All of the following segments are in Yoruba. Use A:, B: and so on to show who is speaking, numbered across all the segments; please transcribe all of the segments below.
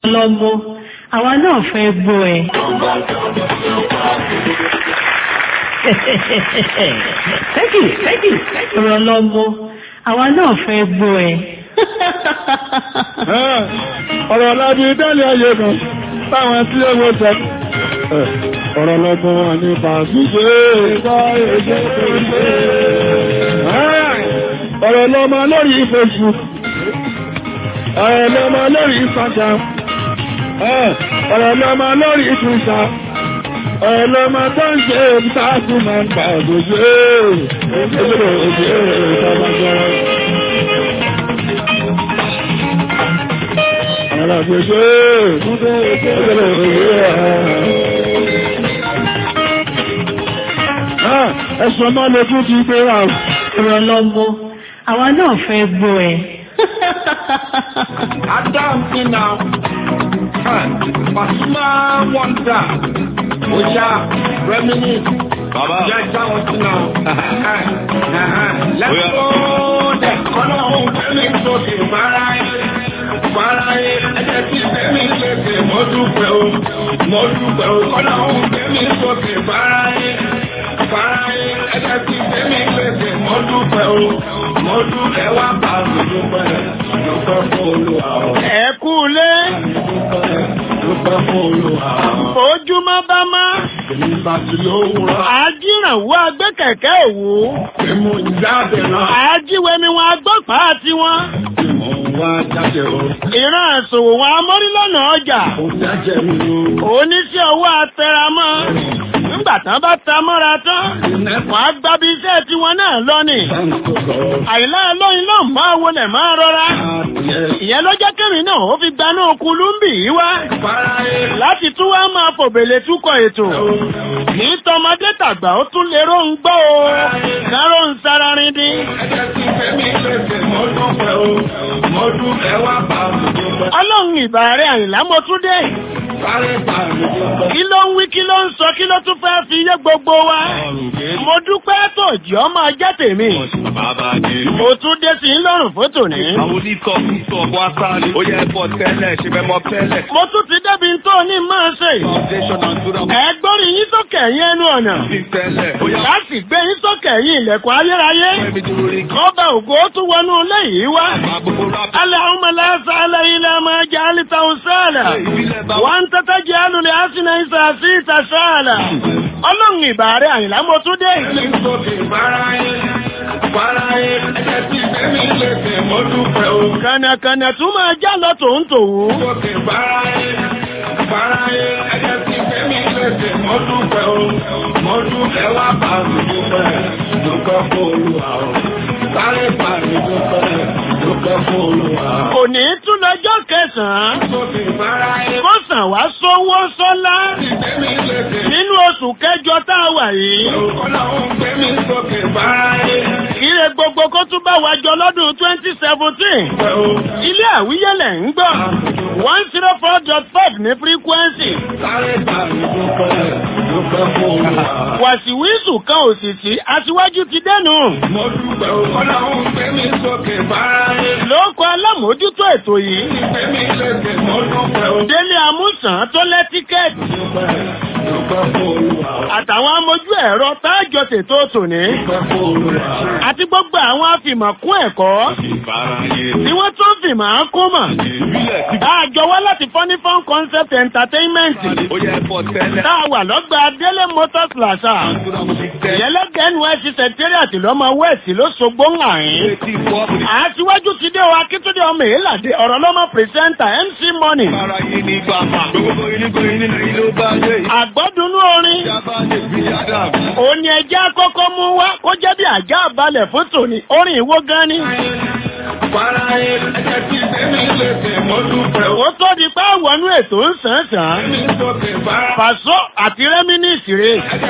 A: lọ́mọ àwa náà fẹ́ gbọ́ ẹ. Thank you. Ọ̀rọ̀ lọ́mọ àwa náà fẹ́ gbọ́ ẹ.
B: Ọ̀rọ̀ lábí dálẹ̀ ayé kan táwọn tí ó wọ́n jẹ. Ọ̀rọ̀ lọ́gbọ́n ní pàṣíṣe ìgbà èṣẹ́ tó ṣe. Ọ̀rọ̀ lọ́mọ lórí Facebook. Ọ̀rọ̀ lọ́mọ lórí Instagram. Ọ̀rọ̀ lọ́mọ lórí Twitter. Ọ̀rọ̀ lọ́mọ tó ń ṣe ìtàkù máa ń pàṣíṣe. Ẹ̀sùn máa lè tún ti gbé ra
A: ọ̀rọ̀ lọ́mọ àwa náà fẹ́ gbọ́ ẹ.
C: Adáǹtí náà Pasuma wọ́ndà Oya Reminisce Yá jáwọ́ sí náà lẹ́kọ̀ọ́ dẹ̀ kọ́nà òun fẹ́mi sókè fáráyé ẹjẹ́ tí fẹ́mi lẹ́sẹ̀ mọ́dúpẹ́ o kọ́nà òun fẹ́mi sókè fáráyé ẹjẹ́ tí fẹ́mi lẹ́sẹ̀ mọ́dúpẹ́ o mọ́dúpẹ́ wá bá dúpẹ́ fún Olúwa o.
B: Ẹ kú lé.
C: Dúpẹ́ fún Olúwa o.
B: Ojúmọ́ bá má.
C: Nígbà tí ó wúrọ̀.
B: Àjírànwó agbẹ́kẹ̀kẹ́ òwú.
C: Èmo ìjáde náà.
B: Àjíwẹ̀mí wọn agbọ́pàá àti wọn.
C: Èmo wá jáde o.
B: Ìran àṣòwò wọn amórílọ́nà ọjà.
C: Ó jáde mi o.
B: Oníṣẹ́ owó atẹramọ́. Nígbà tán bá ta mọ́ra tán. Wọ́n á gbábi iṣẹ́ tiwọn náà lọ́nì. Àìlá lóyún ló ń máa wọlé máa rọra. Ìyẹn ló jẹ́ kẹ́rin náà ó fi gbaná Kúlúmbì yìí wá. Láti tún wá máa fòbèlè túkọ̀ ètò. Ní tọmọdé tàgbà ó tún lè ró ń gbọ́ o. Káró ń sára rin dín. Ọlọ́run ìbà rẹ̀ Àyìnlá mo tún dé. Kí ló ń wí kí ló ń sọ kí ló tún fẹ́ fi yé gbogbo wa? Mo dúpẹ́ tó jẹ́ ọmọ ajá tèmi. Mo tún dé sí lọ́rùn fótò ní.
D: Àwọn oníkọ̀ọ́kọ̀ wá sáré. Ó yẹ ẹ̀fọ́ tẹ́lẹ̀ ṣe mẹ́mọ́ tẹ́lẹ̀.
B: Mo tún ti débi tó ní máa ṣe. Ẹ̀gbọ́n yín tó kẹ̀yìn ẹnu ọ̀nà. Láti gbé yín tó kẹ̀yìn ilẹ̀kùn ayérayé. Ọba ògo tún wọnú ilé yìí wá. Allahumma la sahla illa ma ja'altahu sahla. Wa anta taj'alu al-hasana idha shi'ta sahla. Ọlọ́run ìbà rẹ̀ Àyìnlá mo tún dé. Kànàkànà tún máa já lọ tòun tòun.
C: Mọ́dúpẹ́ wá bá mi dúpẹ́ fún Olúwa o. Sáré bá mi dúpẹ́ fún Olúwa o.
B: Òní tún lọ́jọ́ kẹsàn-án. Kọ́sàn wá sówó sọ́lá. Nínú oṣù kẹjọ tá a wà yìí. Ire gbogbo kó tún bá wa jọ lọ́dún 2017. Ilé àwíyẹ̀lẹ̀ ń gbọ́. 104.5 ní frequency. Wàsíwísù kan òsìsì aṣíwájú ti dẹ́nu. Lóko alámòójútó ètò yìí. Délé Amúsàn tó lẹ́ tíkẹ́ẹ̀tì. Àtàwọn amójú ẹ̀rọ táàjọ ṣètò tòní. Àti gbogbo àwọn afìmọ̀kún ẹ̀kọ́. Tí wọ́n tún fìmọ̀ kó mọ̀. Àjọ wá láti Funny Fun Concept Entertainment. Tá a wà lọ́gbà Délé Motors Plaza. Ìyẹlẹ́gẹ̀ NYSC Secretariat lọ́mọ West ló ṣogbó ń àyín. Àtiwájú ti dé o Akíntúndé ọmọ Èélàdé ọ̀rọ̀ lọ́mọ pírẹsẹ́ńtà MC Money. Àgbọ́dúnú orin. Òní ẹjẹ́ àkọ́kọ́ mú wá kó jẹ́ bí àjá àbálẹ̀ fún tòní. Orin ìwó gan ni. Ó tó di pé wọnú ètò ń sàn-sàn. Pàṣọ àti Reminisce rè.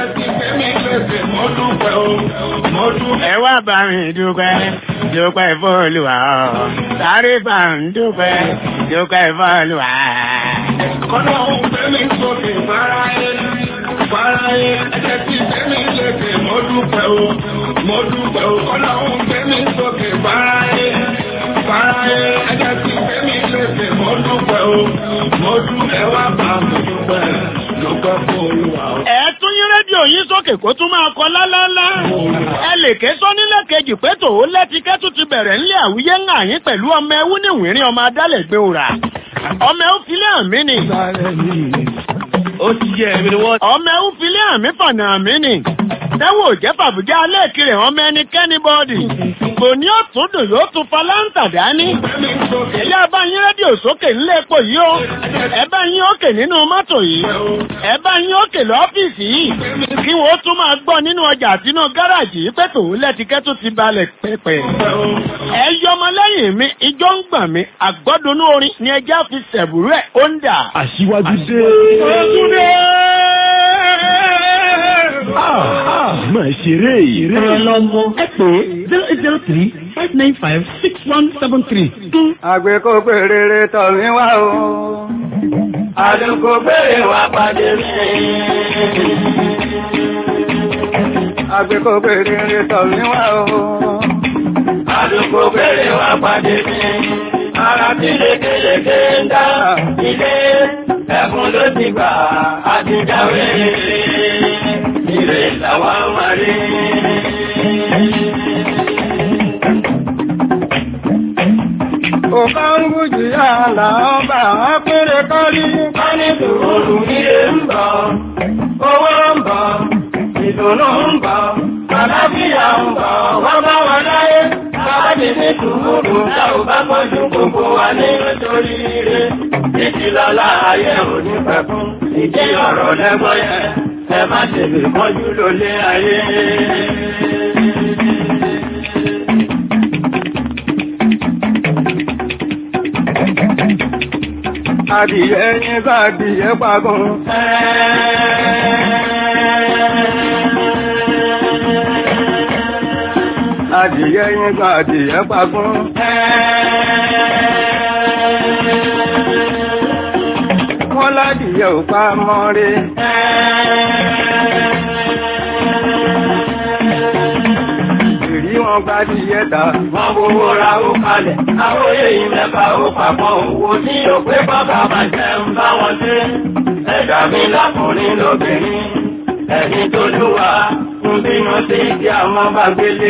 B: Ẹ wá bá mi dúpẹ́ fún Olúwa. Sáré bá mi dúpẹ́ fún Olúwa.
C: Kọ́nà òun fẹ́mi sókè fáráyé, ẹjẹ́ tí fẹ́mi lẹ́sẹ̀ mọ́dúpẹ́ o. Kọ́nà òun fẹ́mi sókè fáráyé, ẹjẹ́ tí fẹ́mi lẹ́sẹ̀ mọ́dúpẹ́ o. mo dúpẹ́ wá bá mo dúpẹ́ fún Olúwa.
B: Ẹ tún yín rédíò yín sókè kó tún máa kọ lálálá. Ẹ lè ké sọ nílẹ̀ kejì pé tòun lẹ́tíkẹ́tù ti bẹ̀rẹ̀ ńlẹ̀ àwíyé ń àyín pẹ̀lú ọmọ ẹwú níwìnrín ọmọ adálẹ̀gbé òrà. Ọmọ ẹwú filẹ̀ àmì ni.
D: Ó ti yẹ ẹ̀mí ni wọ́n.
B: Ọmọ ẹwú filẹ̀ àmì fọ̀nà àmì ni. Tẹ́wọ̀ jẹ́ fàbùjá alẹ́ kiri ọmọ ẹnikẹ́ni bọ́ọ̀dì. Kò ní òtún dùn yóò tún faláǹtà dání. Ẹ̀yà bá yín rédíò sókè nílé epo yìí o. Ẹ bá yín òkè nínú mọ́tò yìí. Ẹ bá yín òkè lọ́fíìsì yìí. Kí wọ́n tún máa gbọ́ nínú ọjà àtinú gáràjì yìí pé tòun lẹ́tíkẹ́ tó ti balẹ̀ pẹ́pẹ́. Ẹ yọmọ lẹ́yìn mi, ijó ń gbọ̀n mi, àgbọ́dúnú orin ni ẹjẹ́ fi ṣẹ̀bùrú ẹ̀ ó ń dà.
E: Aṣíwájú dé. Máa ṣeré ìrè.
A: Ọlọ́mọ ẹ pè 0803-595-6173.
F: Àgbẹ̀kọ̀ pèrèrè tọ̀ mí wá o. Àdúgbò pèrè wá pàdé mi. Àgbẹ̀kọ̀ pèrèrè tọ̀ mí wá o. Àdúgbò pèrè wá pàdé mi. Ara tí lékeleke ń dá ilé ẹkùn ló ti gbà àti jáwé. Ire làwa máa rí. Òkà ń gùjì àlà ọba àpẹẹrẹ kọ́rí. Wọ́n ní sùúrù ilé ń bọ̀, owó ń bọ̀, ìdùnnú ń bọ̀, àlàáfíà ń bọ̀, wọ́n bá wọn láyé. Bábájì ní sùúrù tá ò bá pọ̀jù gbogbo wa ní nítorí ire. Títí lọ́la ayé òní pẹ̀kún, ìdí ọ̀rọ̀ lẹ́gbọ́n yẹn. Ẹ má ṣe lè mọ́jú lólé ayé. Adìyẹ yín bá adìyẹ pagún. Adìyẹ yín bá adìyẹ pagún. Wọ́n ládìyẹ ò pa mọ́rí. Ìrí wọn gba díẹ̀ ta. Wọ́n gbogbo ra ó kalẹ̀. Àwòye ìmẹ́fà ó papọ̀ owó tí ò pé bàbá máa jẹ́ ń bá wọn dé. Ẹ̀dá mi lákùnrin lóbìnrin. Ẹni tó lúwa ń bínú sí kí àwọn bá gbélé.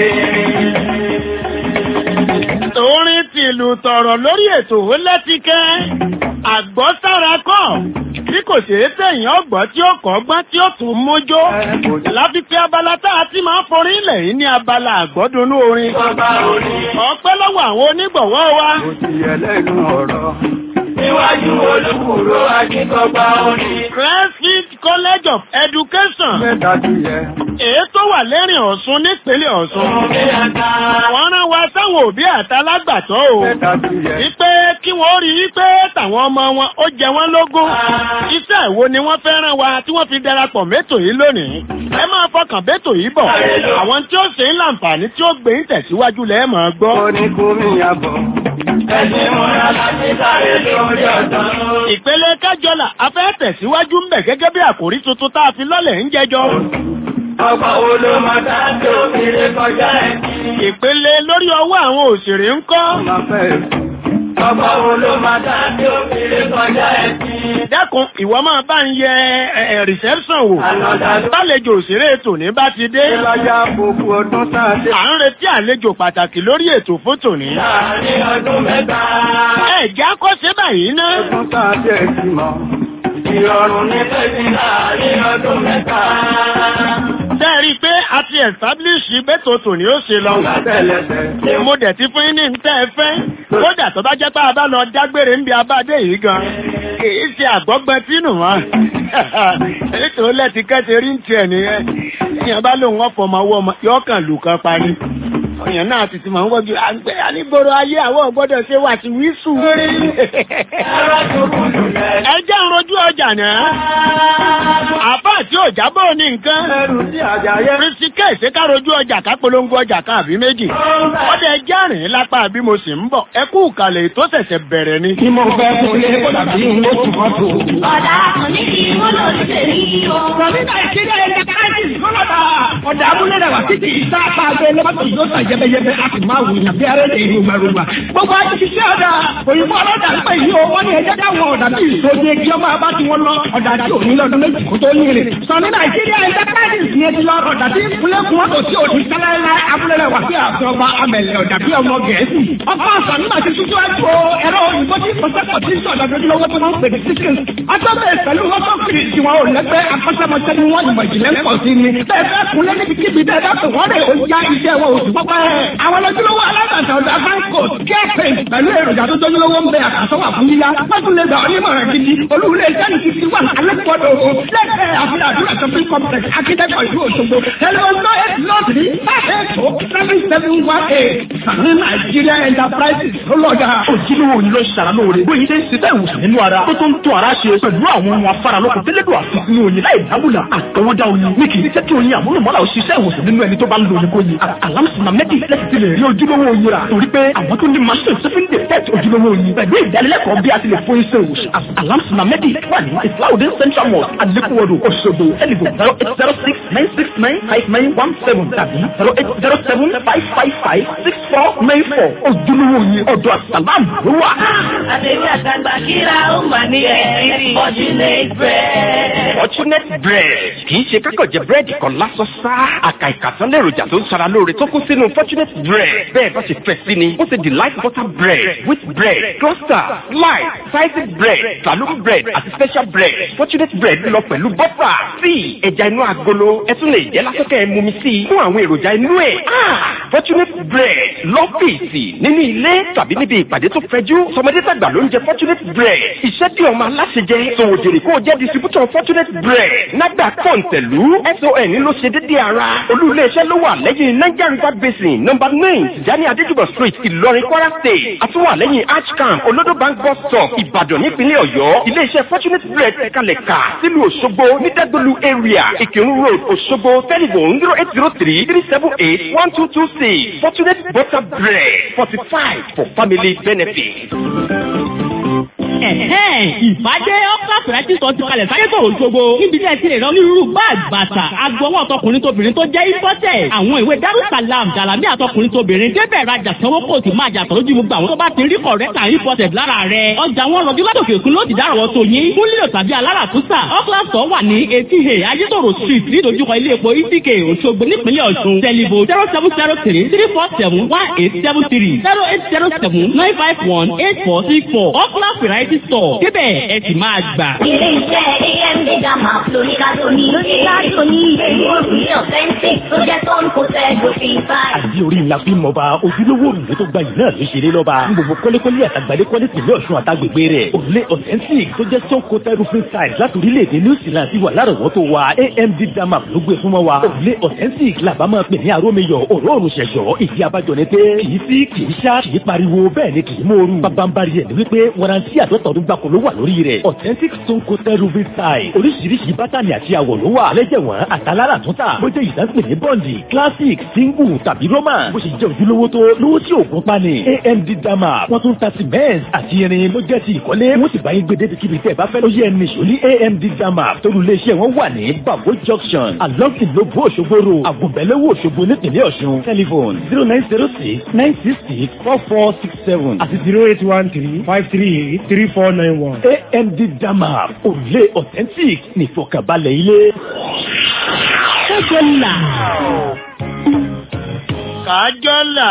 B: Orin tìlù tọ̀rọ̀ lórí ètò ó lẹ́tíkẹ́. Àgbọ́sára kọ́ tí kò ṣeé tẹ̀yìn ọgbọ́n tí ó kọ́gbọ́n tí ó tún mójó. Láfífẹ́ abala tá a ti máa ń forí ilẹ̀ yìí ní abala àgbọ́dúnú orin. Ọpẹ́ lọ́wọ́ àwọn onígbọ̀wọ́ wa.
F: Kò sí ẹlẹ́nu ọ̀rọ̀. Níwájú olùkúrò akíkọ̀gbà orin.
B: Cresfield College of Education.
F: Mẹ́ta ti yẹ.
B: Èyí tó wà lẹ́rìn Ọ̀ṣun nípínlẹ̀ Ọ̀ṣun. Wọ́n rán wa sáwọn òbí àtàlágbàtọ́ o.
F: Mẹ́ta ti yẹ.
B: Wípé kí wọ́n rí i pé tàwọn ọmọ wọn ó jẹ wọ́n lógún. Iṣẹ́ ìwo ni wọ́n fẹ́ rán wa tí wọ́n fi darapọ̀ métò yìí lónìí. Ẹ máa fọkàn bétò yìí bọ̀. Àwọn tí ó ṣe ń láǹfààní tí ó gbé ń tẹ̀síwájú lẹ́ẹ̀ máa gbọ́.
F: Ó ní kú mi yàbọ̀. Ẹ̀sìn múra láti sáré lórí ọ̀dọ́.
B: Ìpele kájọlà a fẹ́ tẹ̀síwájú ń bẹ̀ gẹ́gẹ́ bí àkòrí tuntun tá a fi lọ́lẹ̀ ń jẹjọ́.
F: Ọkọ̀ wo ló máa dá tó kiri kọjá ẹ̀sìn?
B: Ìpele lórí ọwọ́ àwọn òṣèré ń kọ́.
F: Ọkọ̀ wo ló máa dá tó kiri kọjá ẹ̀sìn?
B: Dákun ìwọ máa bá ń yẹ reception wò. Bálejò òṣèré ètò ní bá ti dé.
F: Ìlọ́jà gbogbo ọdún sáàdé.
B: À ń retí àlejò pàtàkì lórí ètò fún tòní.
F: Láàárín ọdún mẹ́ta.
B: Ẹ̀já kọ́ sí báyìí ná.
F: Ọdún sáàdé ti mọ̀. Ìrọ̀rùn ní pẹ́sì láàárín ọdún mẹ́ta.
B: Tẹ́rí pé a ti establish bẹ́tò tòní ó ṣe lọ. Mo dẹ̀ ti fún yín ní ntẹ́ ẹ fẹ́. Kódà tó bá jẹ́ pé a bá lọ dágbére ń bi abáde yìí gan. Kìí ṣe àgbọ́gbẹ́ tínú wọn. Ètò lẹ́tìkẹ́tì rí ń tiẹ̀ nìyẹn. Èèyàn bá lóun ọ̀pọ̀ ọmọ ọwọ́ ọmọ yóò kàn lù kan parí. Èèyàn náà ti máa ń wọ́jú àgbẹ̀ ànígboro ayé àwọn ọ̀gbọ́dọ̀ ṣe wà sí wíṣù. Ẹ jẹ́ ń rojú ọjà náà. Àbá àti òjábọ̀ ní nǹkan. Kristi kẹ́ẹ̀sì ká rojú ọjà ká polongo ọjà ká àbí méjì. Ọdẹ járìn lápá bí mo sì ń bọ̀. Ẹ kú ìkàlẹ̀ tó ṣẹ̀ṣẹ̀ bẹ̀rẹ̀ ni.
E: Kí mo fẹ́ fún ilé kódà bí mo tún mọ́tò.
A: Ọ̀dà kan ní kí wọ́n lò ní tèmi o.
E: Rọ̀mí Nàìjíríà ẹ̀jẹ̀ káàkiri kọ́lọ́dà.
F: ọ̀dà abúlé rẹ̀ wá títí ìta àpàgbé lọ́pàá yóò tà yẹbẹyẹbẹ a sì máa wù yàn bí ara rẹ̀ ìlú gbàrúgbà. gbogbo àti ṣiṣẹ́ ọ̀dà òyìnbó ọlọ́dà pé yìí o wọ́n ní ẹjẹ́ dáwọn ọ̀dà bí ìṣòdì kí ọmọ abá tí wọ́n lọ ọ̀dà tí ò ní lọ́dún méjì kó tó yìnrìn. sọ ní Nàìjíríà enterprises ní ẹtì lọ ọ̀dà tí ìpínlẹ̀kùn ọ̀tọ̀ tí òdì sálẹ́lá abúlé rẹ̀ wá sí àfọwọ́ amẹ̀lẹ̀ ọ̀dà bí ọmọ Gẹ̀ẹ́sì. ọkọ̀ ọ̀sán nígbà tí tuntun ẹ̀kọ́ ẹ̀rọ òyìnbó tí ìfọ̀sẹ́kọ̀ tí ń sọ̀dà lójúlówó tó máa ń pè ní chickens. ọjọ́bẹ̀ pẹ̀lú ọkọ̀ kiri tí wọn ò lẹ́gbẹ́ akọ́ṣẹ́mọṣẹ́ ni wọ́n ìmọ̀ ìjìnlẹ̀ ń pọ̀ sí ni. bẹ́ẹ̀ fẹ́ kunlé níbikíbi bẹ́ẹ̀ bá pè wọ́n rẹ̀ ó já iṣẹ́ wọn oṣù pọ́pẹ́. àwọn lójúlówó alágbàtà ọ̀dà fáńkò kẹ́ẹ̀pẹ̀ pẹ̀lú èròjà tó tójúlówó ń bẹ àkàsọ́wà fún yíyá. wọ́n tún lè gbà onímọ̀ràn gidi olúwulẹ̀ ìjẹ́ni ti ti wà alẹ́kọ̀ọ́dọ̀ o. lẹ́gbẹ̀ẹ́ àfihàn àdúrà shopping complex akíndẹ́kọ̀ ìlú Òṣogbo. ẹlẹ́wọ̀n lọ́ọ̀dì 580-7718. sàní Nàìjíríà enterprises ló lọ́jà.
G: ojúlówó ni ló ṣàrà lóore bóyá ṣe ń ṣe bẹ́ẹ̀ wòsàn nínú ara tó tó ń tó ara ṣe pẹ̀lú àwọn ohun afáralókun tẹ́lẹ̀dọ̀ àfikún oyin láì dábùlà àtọwọ́dá oyin ní kì í jẹ́ kí oyin àmúlùmọ́lá ò ṣiṣẹ́ ìwòsàn nínú ẹni tó bá ń lo oyin kó yin alámùsùnmá mẹ́tì lẹ́sìn ti lè rí ojúlówó oyin rà torí pé àwọn tó ní machine tó fi ń detect ojúlówó oyin pẹ̀lú ìdánilẹ́kọ̀ọ́ bí a ti lè fún iṣẹ́ ìwòsàn alámùsùnmá mẹ́tì wà ní Islahudeen Central Mosque Alekuwodo Òṣogbo telephone 08069959917 tàbí 08075556494 ojúlówó oyin ọ̀dọ̀ àsàlámù ló wà.
H: àtẹ̀wé àtàgbà kíra ó mà ní ẹ̀rí Fortunate bread.
I: Fortunate bread kì í ṣe kákọ̀jẹ búrẹ́dì kan lásán sá. àkà ìkàtán lèròjà tó ń ṣara lóore tó kún sínú Fortunate bread. bẹ́ẹ̀ bá ṣe fẹ́ sí ni ó ṣe delight butter bread, wheat bread, cluster, slice, sliced bread, saloon bread àti special bread. Fortunate bread lọ pẹ̀lú bọ́tà, tíì, ẹja inú agolo. ẹ tún lè jẹ́ lásìkò ẹ̀ mumi sí i fún àwọn èròjà inú ẹ̀. Fortunate bread lọ́fíìsì nínú ilé tàbí níbi ìpàdé tó fẹjú. sọmọdé tàgbà ló ń jẹ Fortunate bread. iṣẹ́ tí ọmọ aláṣẹ jẹ sòwòjèrè kó jẹ́ distributor Fortunate bread. NAFDAC kọ̀ǹtẹ̀lú SON ló ṣe déédéé ara. olú iléeṣẹ́ ló wà lẹ́yìn Niger River Basin number 9 Tijani Adéjùbọ̀ street Ìlọrin Kwara state. àtúwà lẹ́yìn Arch camp Olodo bank bus stop Ìbàdàn nípínlẹ̀ Ọ̀yọ́. iléeṣẹ́ Fortunate bread kalẹ̀ kà sílùú Òṣogbo ní Dẹ́gbẹ̀lú area Ìkírun road Òṣogbo telephone 0803-378-1226. Fortunate butter bread fortified for family benefit.
J: Ìbàjẹ́ ọ́kà fìrẹ́tì sọ ti kalẹ̀ sáyé tó Òṣogbo. níbi tí ẹ ti lè rán onírúurú báàgì bàtà agbọwọ́ ọtọkùnrin tóbìnrin tó jẹ́ ìfọ́tẹ̀. àwọn ìwé Darussalam Jalami àtọkùnrin tóbìnrin débẹ̀ rajà sanwó kò sì máa jàtọ̀ lójú gbogbo àwọn tó bá ti rí kọ̀rẹ́tà ìfọ́tẹ̀ lára rẹ̀. ọjà wọn rọjú látòkè òkun ló ti dáràwọ̀ tó yín. fún lílo tàbí aláràtúnṣà ọ́kà sọ wà ní etí Ayétòrò street nídojúkọ ilé epo Isike Òṣogbo nípínlẹ̀ Ọ̀ṣun. tẹlifo 0703-3471-873 0807-951-8464 ọ́kà fìrẹ́tì store. débẹ̀ ẹ sì máa gbà.
H: ilé iṣẹ́ AMD Dama lóníkàtòní èyí òrùlé authentic tó jẹ́ tó ń kó sẹ́ẹ̀dù fi báyìí.
G: àbí orí ńlá fi mọba ojúlówó òrùlé tó gbayì náà ló ṣeré lọ́ba. ní gbogbo kọ́lékọ́lé àtàgbàlékọ́lé tìlẹ̀ Ọ̀ṣun àtàgbègbè rẹ̀ òrùlé authentic tó jẹ́ stone coated roofing tiles láti orílẹ̀-èdè New Zealand ti wà lárọ̀wọ́tò wa. AMD Dama ló gbé fún wa. òrùlé authentic làbá máa pè ní arómiyọ̀ òróòrùn ṣẹ̀ṣọ́ ìdí abájọ ni pé kìí sí kìí ṣá kìí pariwo bẹ́ẹ̀ ni kìí móoru. bábánbárí ẹ̀ ni wípé warranty àdọ́tọ̀ọ́dún gbáko ló wà lórí rẹ̀. authentic stone coated roofing tiles oríṣiríṣi bátànì àti àwọ̀ ló wà. lẹ́jẹ̀wọ̀n àtàlára túntà bó jẹ́ ìdánpè ní bọ́ǹdì classic single tàbí roman bó ṣe jẹ́ ojúlówó tó lówó tí òògùn pani. AMD Dama wọ́n tún ta cement àti irin bó jẹ́ ti ìkọ́lé wọ́n sì bá yín gbé débi kíbi tẹ́ ẹ bá fẹ́ ló yẹ ní ṣòlí AMD Dama torí iléeṣẹ́ wọn wà ní Babo junction along Ìlóbó Òṣogbo road Àgùnbẹ̀lẹ́wò Òṣogbo nípìnlẹ̀ Ọ̀ṣun telephone 0906-966-4467 àti
F: 0813-538-3491.
G: AMD Dama òrùlé authentic ní ìfọkànbalẹ̀ ilé.
J: Kájọ́là.
B: Kájọ́là.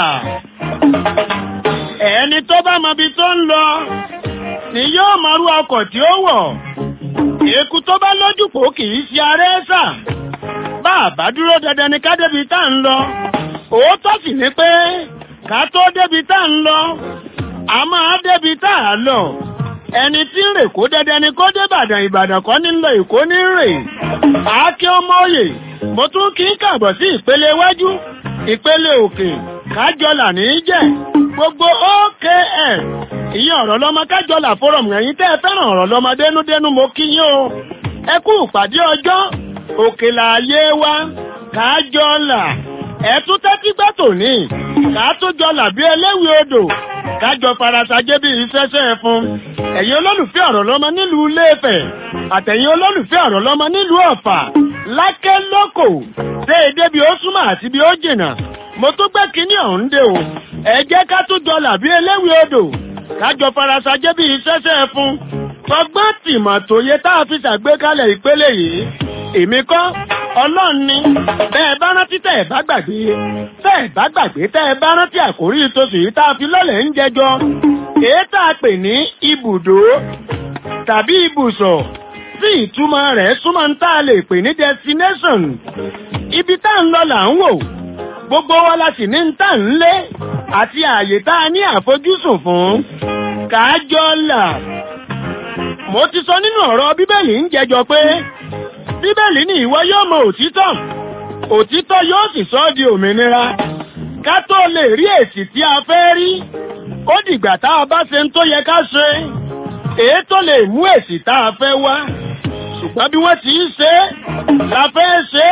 B: ẹni tó bá mọ ibi tó ń lọ ni yóò máa rú ọkọ̀ tí ó wọ̀. Eku tó bá lójú kò kì í ṣe arẹ́sà. bá a bá dúró dandan ni ká débi tá ń lọ. òótọ́ sì ni pé ká tó débi tá ń lọ a máa débi tá a lọ. ẹni tí ń rè kó dandan ni kó dé Ìbàdàn, Ìbàdàn kọ́ ní lọ Èkó ní rè. Àáké ọmọoyè mo tún kí ń kàbọ̀ sí ìpele iwájú ìpele òkè Kájọlà ní í jẹ́ gbogbo OKF. ìyẹn ọ̀rọ̀ lọ́mọ Kájọlà forum ẹ̀yin tẹ́ ẹ fẹ́ràn ọ̀rọ̀ lọ́mọ dénúdénú mo kí yín o. ẹ kú ìpàdé ọjọ́ òkè láàyè wa Kájọlà. ẹ tún tẹ́tí gbẹ́ tòní Kátójọlà bí eléwì odò kájọ farasajé bí iṣẹ́ṣẹ́ fún. ẹ̀yin olólùfẹ́ ọ̀rọ̀ lọ́mọ nílùú Ilé-Ifẹ̀ àtẹ̀yin olólùfẹ́ ọ̀rọ̀ lọ́mọ nílùú Ọ̀fà lákẹ́ lóko ṣé èdè bí ó súnmọ́ àti bí ó jìnnà mo tó gbé kínní ọ̀hún dé o ẹ jẹ́ ká tún jọ làbí eléwì odò kájọ farasajẹ́ bí iṣẹ́ṣẹ́ fún ọgbọ́n tìmọ̀ tòye tá a fi ṣàgbékalẹ̀ ìpele yìí èmi kọ́ ọlọ́run ni bẹ́ẹ̀ bá rántí tẹ́ ẹ̀ bá gbàgbé tẹ́ ẹ̀ bá gbàgbé tẹ́ ẹ bá rántí àkórí ìtòsí yìí tá a fi lọ́lẹ̀ ń jẹjọ èyí tá a pè ní ibùdó tàbí ibùsọ̀ tí ìtumọ̀ rẹ̀ súnmọ́ ń tá a lè pè ní destination ibi tá ń lọ là ń wò gbogbo wa la sì ní ń tà ń lé àti ààyè tá a ní àfojúsùn fún kájọ là mo ti sọ nínú ọ̀rọ̀ bíbélì ń jẹjọ pé bíbélì ní ìwọ yóò mọ òtítọ́ òtítọ́ yóò sì sọ ọ́ di òmìnira ká tó lè rí èsì tí a fẹ́ rí ó dìgbà tá a bá ṣe ń tó yẹ ká ṣe èyí tó lè mú èsì tá a fẹ́ wá ṣùgbọ́n bí wọ́n ti ń ṣe la fẹ́ ṣe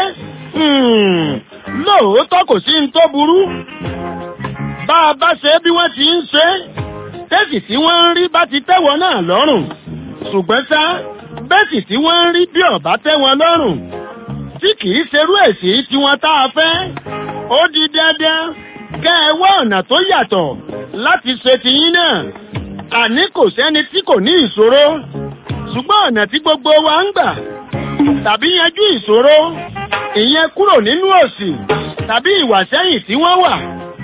B: lóòótọ́ kò sí ń tó burú bá a bá ṣe bí wọ́n ti ń ṣe tẹ́sì tí wọ́n ń rí bá ti tẹ́wọ́ náà lọ́rùn ṣùgbọ́n sá bẹ́sì tí wọ́n ń rí bí ọ̀bá tẹ́wọ́ lọ́rùn tí kìí ṣerú èsì tí wọ́n tá a fẹ́ ó di dandan kẹ́ ẹ wá ọ̀nà tó yàtọ̀ láti ṣe tiyín náà àní kò sẹ́ni tí kò ní ìṣòro ṣùgbọ́n ọ̀nà tí gbogbo wa ń gbà tàbí yanjú ìṣòro ìyẹn kúrò nínú òṣì tàbí ìwàsẹ́yìn tí wọ́n wà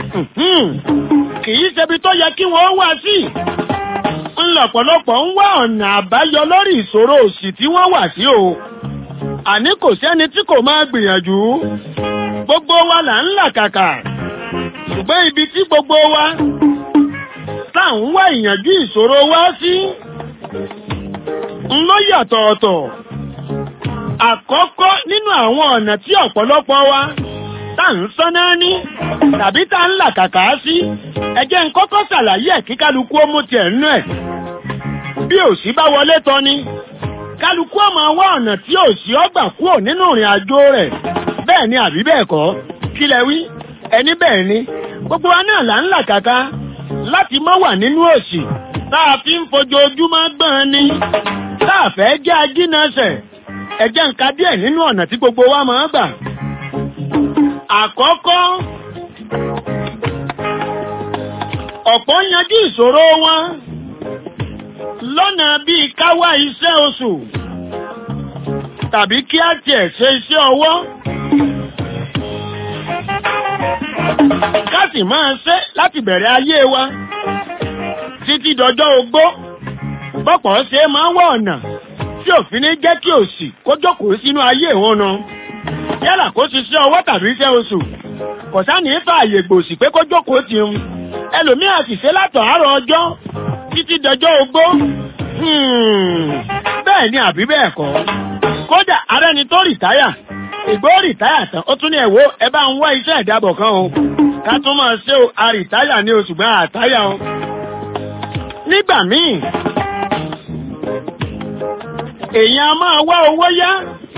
B: kìí ṣebi tó yẹ kí wọ́n wá sí ńlọ̀pọ̀lọpọ̀ ń wá ọ̀nà àbáyọ lórí ìṣòro òṣì tí wọ́n wà sí o àní kò sẹ́ni tí kò máa gbìyànjú gbogbo wa là ń làkàkà ṣùgbọ́n ibi tí gbogbo wa tá à ń wá ìyànjú ìṣòro wá sí ń lọ yàtọ̀ọ̀tọ̀ àkọ́kọ́ nínú àwọn ọ̀nà tí ọ̀pọ̀lọpọ̀ wa tá à ń sọ́nà ní tàbí tá à ń làkàkà sí ẹ jẹ́ n kọ́kọ́ ṣàlàyé ẹ̀ kí kálukú ó mú tiẹ̀ nínú ẹ̀ bí òṣì bá wọlé tọ́ ni kálukú ó máa wá ọ̀nà tí òṣì ọgbà kúrò nínú ìrìn àjò rẹ̀ bẹ́ẹ̀ ni àbí bẹ́ẹ̀ kọ́ kí lẹ wí ẹni bẹ́ẹ̀ ni gbogbo wa náà là ń làkàkà láti má wà nínú òṣì tá a fi ń fojoojúmọ́ gbọ́n ni tá a fẹ́ jẹ́ ajínasẹ̀ ẹ jẹ́ n ka díẹ̀ nínú ọ̀nà tí gbogbo wa máa gbà àkọ́kọ́ ọ̀pọ̀ yanjú ìṣòro wọn lọ́nà bíi ká wá iṣẹ́ oṣù tàbí kí á tiẹ̀ ṣe iṣẹ́ ọwọ́ ká sì máa ṣe láti bẹ̀rẹ̀ ayé wa títí dọjọ́ ogbó bọ́pọ̀ ṣe máa wá ọ̀nà tí òfin ní jẹ́ kí òṣì kó jókòó sínú ayé wọn náà yálà kó ṣiṣẹ́ ọwọ́ tàbí iṣẹ́ oṣù kò sáni fààyè gbòsì pé kó jókòó ti ń ẹlòmíà sì ṣe látọ̀ àárọ̀ ọjọ́ títí dọjọ́ ogbó bẹ́ẹ̀ ni àbí bẹ́ẹ̀ kọ́ kódà arẹni tó rìtáyà ìgbó rìtáyà tán ó tún ní ẹ̀wọ́ ẹ bá ń wá iṣẹ́ ìdábọ̀ kan o ká tún máa ṣe o àrìtáyà ní oṣù gbọ́n àtáyà o nígbà míì èèyàn a máa wá owó yá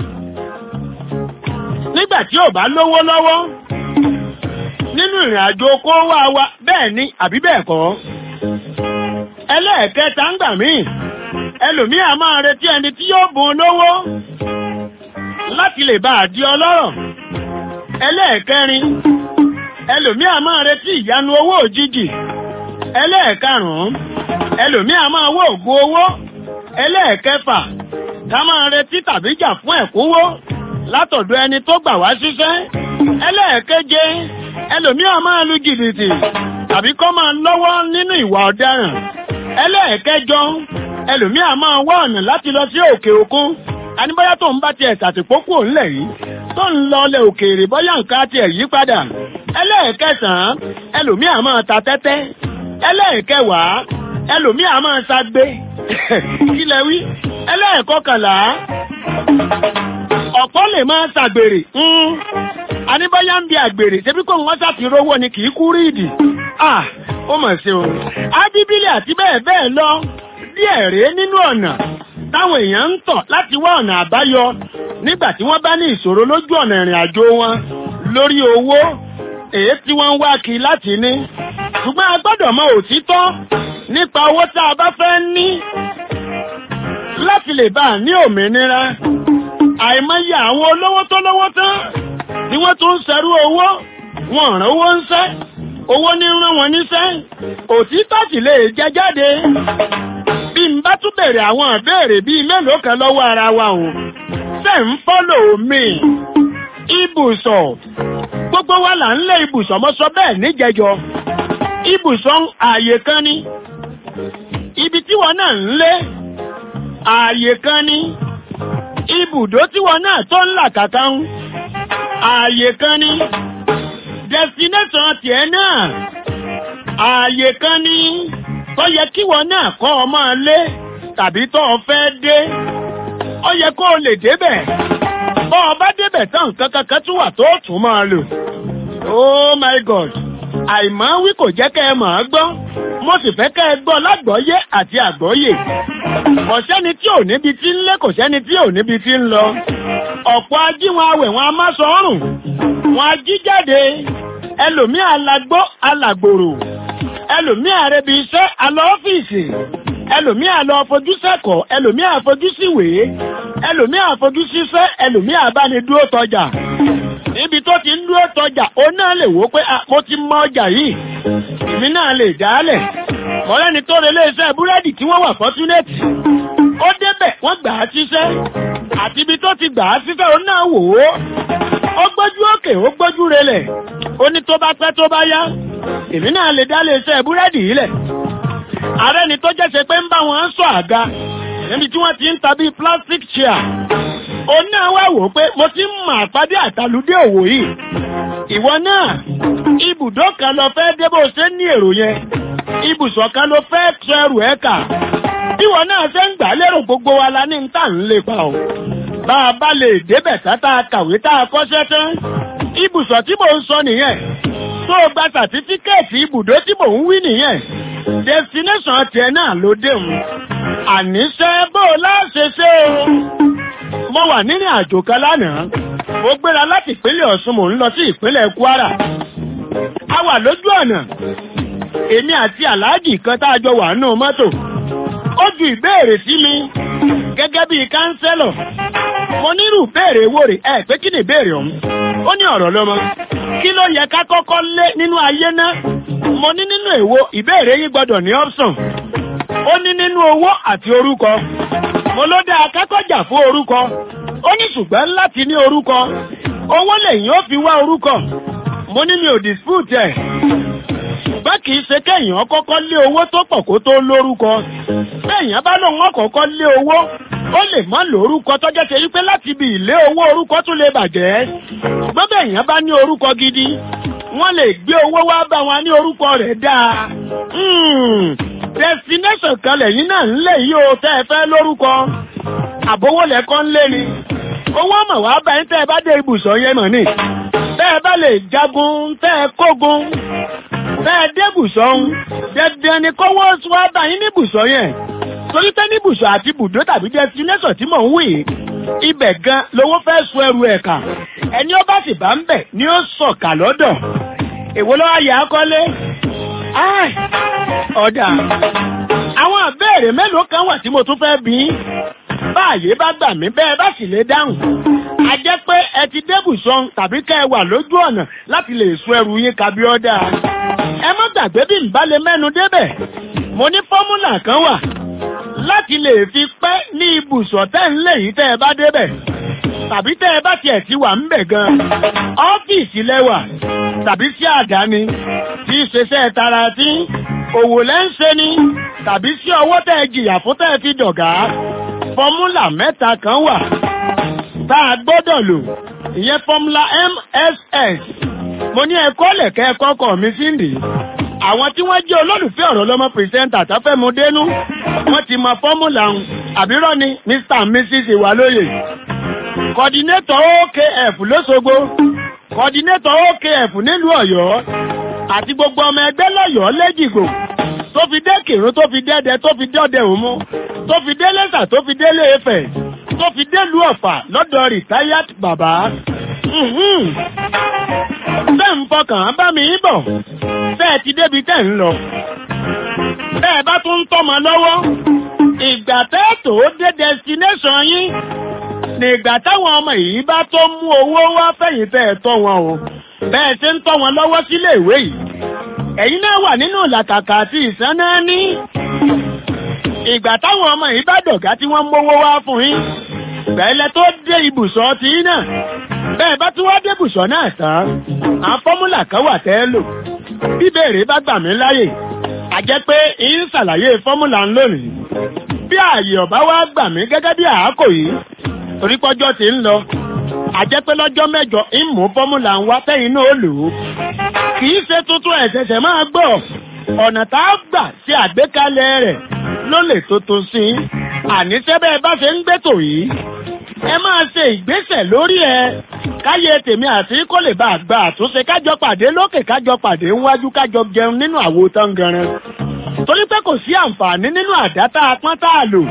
B: nígbà tí ò bá lówó lọ́wọ́ nínú ìrìn àjò kó wá wa bẹ́ẹ̀ ni àbí bẹ́ẹ̀ kọ́ ẹlẹ́ẹ̀kẹta ń gbà míì ẹlòmíì a máa retí ẹni tí yóò bùn lówó láti lè bá a di ọlọ́rọ̀ ẹlẹ́ẹ̀kẹrin ẹlòmíì a máa retí ìyanu owó òjijì ẹlẹ́ẹ̀karùn-ún ẹlòmíì a máa wá ògùn owó ẹlẹ́ẹ̀kẹfà ká máa retí tàbí jà fún ẹ̀kúnwó látọ̀dọ̀ ẹni tó gbà wá ṣiṣẹ́ ẹlẹ́ẹ̀keje ẹlòmíì a máa lu jìbìtì tàbí kó máa lọ́wọ́ nínú ìwà ọ̀daràn ẹlẹ́ẹ̀kẹjọ ẹlòmíì a máa wá ọ̀nà láti lọ sí òkè òkun àníbọ́yá tó ń bá tiẹ̀ tàtìpókù ńlẹ̀ yìí tó ń lọ ilẹ̀ òkèèrè bọ́yá nǹkan tiẹ̀ yí padà ẹlẹ́ẹ̀kẹsàn-án ẹlòmíì a máa ta tẹ́tẹ́ ẹlẹ́ẹ̀kẹwàá ẹlòmíì a máa ṣagbe kí lẹ wí ẹlẹ́ẹ̀kọkànlá ọ̀pọ̀ lè máa ṣàgbèrè àníbọ́yá ń bi àgbèrè ṣebí kò wọ́n ṣàti rówó ni kì í kú ríìdì ó mọ̀ sí o ábíbílì àti bẹ́ẹ̀ bẹ́ẹ̀ lọ díẹ̀ rèé nínú ọ̀nà táwọn èèyàn ń tọ̀ láti wá ọ̀nà àbáyọ nígbà tí wọ́n bá ní ìṣòro lójú ọ̀nà ìrìn àjò wọn lórí owó èyí tí wọ́n ń wá kí láti ní ṣùgbọ́n a gbọ́dọ̀ mọ òtítọ́ nípa owó tá a bá fẹ́ ní láti lè bá a ní òmìnira àìmọye àwọn olówó tó lówó tán tí wọ́n tún ń ṣerú owó wọn ràn owó ń ṣẹ́ owó ní rán wọn níṣẹ́ òtítọ́ sì lè jẹ jáde bí n bá tún bèrè àwọn ìbéèrè bíi mélòó kan lọ́wọ́ ara wa o ṣe ń fọ́lò mi ibùsọ̀ gbogbo wa là ń lé ibùsọ̀ mo sọ bẹ́ẹ̀ níjẹjọ ibùsọ̀ ààyè kan ni ibi tí wọn náà ń lé ààyè kan ni ibùdó tí wọn náà tó ń là kàkà ń ààyè kan ni destination tiẹ̀ náà ààyè kan ni tó yẹ kí wọn náà kọ́ ọ máa lé tàbí tó o fẹ́ dé ó yẹ kó o lè débẹ̀ bọ́ ọ bá débẹ̀ tán nǹkan kankan tún wà tó tún máa lò oh my god àìmọ̀ wí kò jẹ́ kẹ́ ẹ mọ̀ ọ́ gbọ́ mo sì fẹ́ kẹ́ ẹ gbọ́ lágbọ́yé àti àgbọ́yé kò sẹ́ni tí ò níbi tí ń lé kò sẹ́ni tí ò níbi tí ń lọ ọ̀pọ̀ ají wọn awẹ̀ wọn a má sọ ọrùn wọn ají jáde ẹlòmíà alágbó alàgbòrò ẹlòmíà arẹbi iṣẹ́ alọ́ ọ́fíìsì ẹlòmíà lọ fojú sẹ́kọ̀ọ́ ẹlòmíà fojú síwèé ẹlòmíà fojú síṣẹ́ ẹlòmíà abánidúró tọjà níbi tó ti ń dúró tọjà ó náà lè wò pé mo ti mọ ọjà yìí èmi náà lè dálẹ̀ mọ́lẹ́ni tó relé iṣẹ́ búrẹ́dì tí wọ́n wà fọ́túnẹ́tì ó débẹ̀ wọ́n gbà á síṣẹ́ àti ibi tó ti gbà á síṣẹ́ ó náà wò ó gbójú òkè ó gbójú relẹ̀ ó ní tó bá pẹ́ tó bá yá èmi náà lè dálé iṣẹ́ búrẹ́dì yìí lẹ̀ ààrẹ ni tó jẹ́sẹ̀ pé ń bá wọn sọ àga níbi tí wọ́n ti ń ta bíi plastic chair ó náà wá wò pé mo ti ń mọ àpàdé àtàlùdé òwò yìí ìwọ náà ibùdó kan lọ fẹ́ dé bó ṣe ní èrò yẹn ibùsọ̀ kan ló fẹ́ tọ ẹrù ẹ̀ kà ìwọ náà ṣe ń gbà lérò gbogbo wa la ní ń tà ń lè pa o bá a bá lè débẹ̀ tá a kàwé tá a kọ́ṣẹ́ tán ibùsọ̀ tí mò ń sọ nìyẹn tó o gba sàtífíkẹ́ẹ̀tì ibùdó tí mò ń wí nìyẹn destination tiẹ̀ náà ló dé mu àníṣe bó o láṣẹ ṣe o mo wà nínú àjò kan lánàá mo gbéra láti ìpínlẹ̀ Ọ̀ṣun mò ń lọ sí ìpínlẹ̀ Kwara a wà lójú ọ̀nà èmi àti aláàjì kan tá a jọ wà nínú mọ́tò ó ju ìbéèrè sí mi gẹ́gẹ́ bíi kánsẹ́lọ̀ mo nírú béèrè wo rè pé kí ni ìbéèrè ọ̀hún ó ní ọ̀rọ̀ lọ́mọ kí ló yẹ ká kọ́kọ́ lé nínú ayé náà mo ní nínú èwo ìbéèrè yín gbọ́dọ̀ ní option ó ní nínú owó àti orúkọ mo ló dá akẹ́kọ̀ọ́jà fún orúkọ ó ní ṣùgbọ́n láti ní orúkọ owó lèyìn ó fi wá orúkọ mo ní mi ò dispute ẹ̀ ṣùgbọ́n kì í ṣe kéèyàn kọ́kọ́ lé owó tó pọ̀ kó tó lórúkọ kéèyàn bá lóun ọ̀kọ̀ọ̀kọ́ lé owó ó lè mọ́ lórúkọ tọ́jọ́ ṣe wípé láti ibi ìlé owó orúkọ tún lè bàjẹ́ ṣùgbọ́n bẹ́ẹ̀yàn bá ní orúkọ gidi wọ́n lè gbé owó wá bá wọn ní orúkọ rẹ̀ dáa destination kan lẹ́yìn náà ń lè yí o tẹ́ ẹ fẹ́ lórúkọ àbówó lẹ́kọ́ ń lé ni owó mọ̀ wá bá yín tẹ́ ẹ bá dé ibùsọ̀ yẹn mọ̀ ní tẹ́ ẹ bá lè jagun tẹ́ ẹ kógun tẹ́ ẹ débùsọ̀ ń dandan ni kọ́wọ́ wá bá yín níbùsọ̀ yẹn torí pé níbùsọ̀ àti ibùdó tàbí destination tí mò ń wì ibẹ̀ gan lówó fẹ́ sọ ẹrù ẹ̀ka ẹni ó bá sì bá ń bẹ̀ ni ó sọ̀kà lọ́dọ̀ èwo ló wá yà á kọ́lé ọ̀dà àwọn àbẹ́ẹ̀rè mélòó kan wà tí mo tún fẹ́ bí báyé bá gbà mí bẹ́ẹ̀ bá sì lè dáhùn a jẹ́ pé ẹ ti débùsọ̀ tàbí kẹ́ ẹ wà lójú ọ̀nà láti lè sọ ẹrù yín kabi ọ́dà ẹ má gbàgbé bí n bá lè mẹ́nu débẹ̀ mo ní fọ́múlà kan wà láti lè fi pẹ́ ní ibùsọ̀ tẹ́ ń lè yìí tẹ́ ẹ bá débẹ̀ tàbí tẹ́ ẹ bá tiẹ̀ ti wà ń bẹ̀ gan ọ́fíìsì lẹ́wà tàbí sí àdáni tí í ṣeṣẹ́ tara tí òwò lẹ́ ń ṣe ni tàbí sí ọwọ́ tẹ́ ẹ jìyà fún tẹ́ ẹ fi dọ̀gá fọ́múlà mẹ́ta kan wà tá a gbọ́dọ̀ lò ìyẹn fọ́múlà MSS mo ní ẹ̀kọ́ lẹ̀kẹ́ ẹ̀kọ́ kọ̀ mí sí ndì àwọn tí wọ́n jẹ́ olólùfẹ́ ọ̀rọ̀ lọ́mọ pìrìsẹ́ńtà táfẹ́ mu dénú wọ́n ti mọ fọ́múlà ń àbírọ́ ni Mr and Mrs Ìwàlóye coordinator OKF lóṣogbo coordinator OKF nílùú Ọ̀yọ́ àti gbogbo ọmọ ẹgbẹ́ lọ́yọ̀ọ́ lẹ́jìgbò tó fi dé Kìrún tó fi dẹ́dẹ tó fi dọ́dẹ Òmu tó fi dé Lẹ́sà tó fi dé Ilé-Ifẹ̀ tó fi dé ìlú Ọ̀fà lọ́dọ̀ retired bàbá bẹ́ẹ̀ ń fọkàn bá mi bọ̀ bẹ́ẹ̀ ti débi tẹ́ ń lọ bẹ́ẹ̀ bá tún ń tọ́mọ lọ́wọ́ ìgbà tẹ́ tó dé destination yín nígbà táwọn ọmọ yìí bá tó mú owó wá fẹ̀yìn tẹ́ ẹ̀ tọ́ wọn o bẹ́ẹ̀ ṣe ń tọ́ wọn lọ́wọ́ sílé ìwé yìí ẹ̀yin náà wà nínú làkàkà àti ìsáná ní ìgbà táwọn ọmọ yìí bá dọ̀gá tí wọ́n mówó wá fún yín bẹ́ẹ̀lẹ̀ tó dé ibùsọ̀ tí náà bẹ́ẹ̀ bá tún wá dé ibùsọ̀ náà tán àwọn fọ́múlà kan wà tẹ́ lò bíbèrè bá gbà mí láyè àjẹ́ pé ń ṣàlàyé fọ́múlà ń lónìí bí ààyè ọ̀bá wá gbà mí gẹ́gẹ́ bí àákò yìí torí pọ́jọ́ ti ń lọ àjẹ́ pé lọ́jọ́ mẹ́jọ ń mú fọ́múlà ń wá tẹ́yìn náà lò ó kì í ṣe tuntun ẹ̀ṣẹ̀ṣẹ̀ máa gbọ́ ọ̀nà tá a gbà ṣe àgbékalẹ̀ rẹ̀ ló lè tuntun sí i àníṣẹ́ bẹ́ẹ̀ bá ṣe ń gbẹ́tò yìí ẹ máa ṣe ìgbésẹ̀ lórí ẹ káyé tèmi àti kó lè bá àgbà àtúnṣe kájọ pàdé lókè kájọ pàdé níwájú kájọ jẹun nínú àwo tangaran torí pé kò sí àǹfààní nínú àdá tá a pọ́n tá a lò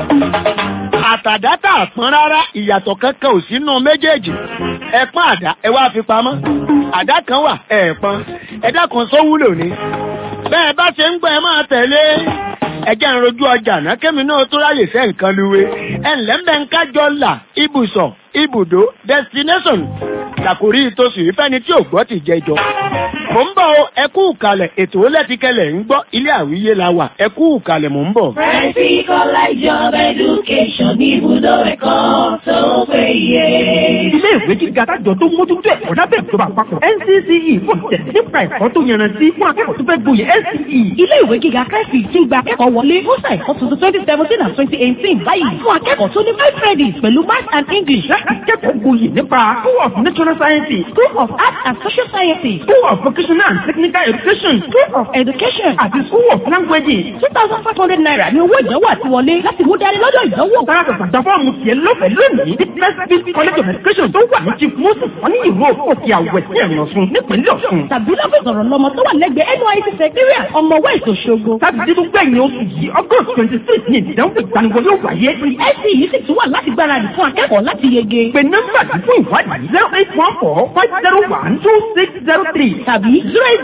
B: àtàdá tá a pọ́n rárá ìyàtọ̀ kankan ò sínú méjèèjì ẹ pọ́n àdá ẹ wá fi pamọ́ àdá kan wà ẹ pọ́n ẹ̀dá kan sọ wúlò ní bẹ́ẹ̀ bá ṣe ń gbọ́ ẹ máa tẹ̀lé ẹjẹ́ ń rojú ọjà náà kémi náà tó ráyè fẹ́ nǹkan luwe ẹ̀ǹlẹ́mbẹ̀ ń kájọ là ibùsọ̀ ibùdó destination làkòrí ìtòsù ìfẹ́ni tí ò gbọ́ ti jẹjọ. mò ń bọ̀ ẹkú ìkàlẹ̀ ètò lẹ́tìkẹlẹ̀ ń gbọ́ ilé àwíyé la wà ẹkú ìkàlẹ̀ mò ń bọ̀.
H: Prẹ́sì College of Education ní ibùdó ẹ̀kọ́ tó péye.
G: Ilé ìwé gíga tájọ tó mójútó ẹ̀kọ́ lábẹ́ ìjọba àpapọ̀ NCCE fún ìtẹ̀sí nípa ẹ̀kọ́ tó yanrantí fún akẹ́kọ̀ọ́ tó fẹ́ gboyè NCE.
J: Ilé ìwé gíga kẹ́sì tí gba akẹ́kọ̀ọ́ wọlé fún ẹ̀kọ́ tuntun 2017 and 2018 báyìí fún akẹ́kọ̀ọ́ tó ní 5 credits pẹ̀lú Maths and English
G: láti kẹ́kọ̀ọ́ gboyè nípa School of Natural Sciences,
J: School of Arts and Social Sciences,
G: School of Vocational and Technical Education,
J: School of Education
G: àti School of Languages.
J: 2,500 naira ni owó ìdánwò àti wọlé láti mú dání lọ́dọ̀ ìdánwò.
G: Tààtà tàdá fọ́ọ̀mù tiẹ̀ lọ́fẹ̀ẹ́ lónìí ní Pressfield College of Education tó wà ní Chief Moses wọ́n ní ìró òkè àwẹ̀ sí ẹ̀rìn Ọ̀ṣun nípínlẹ̀ Ọ̀ṣun.
J: Tàbí lọ́fẹ̀ẹ́ sọ̀rọ̀ lọ́mọ tó wà lẹ́gbẹ̀ẹ́ NYSC Secretariat ọmọ West Òṣogbo.
G: Sátidé tó gbẹ̀yìn oṣù yìí August 26 ní ìdánwò ìgbaniwọlé ó wáyé.
J: SC yìí sì tún wà láti gbáradì fún akẹ́kọ̀ọ́ láti yege.
G: Pè nọ́mbà tí fún ìwádìí 08145012603
J: tàbí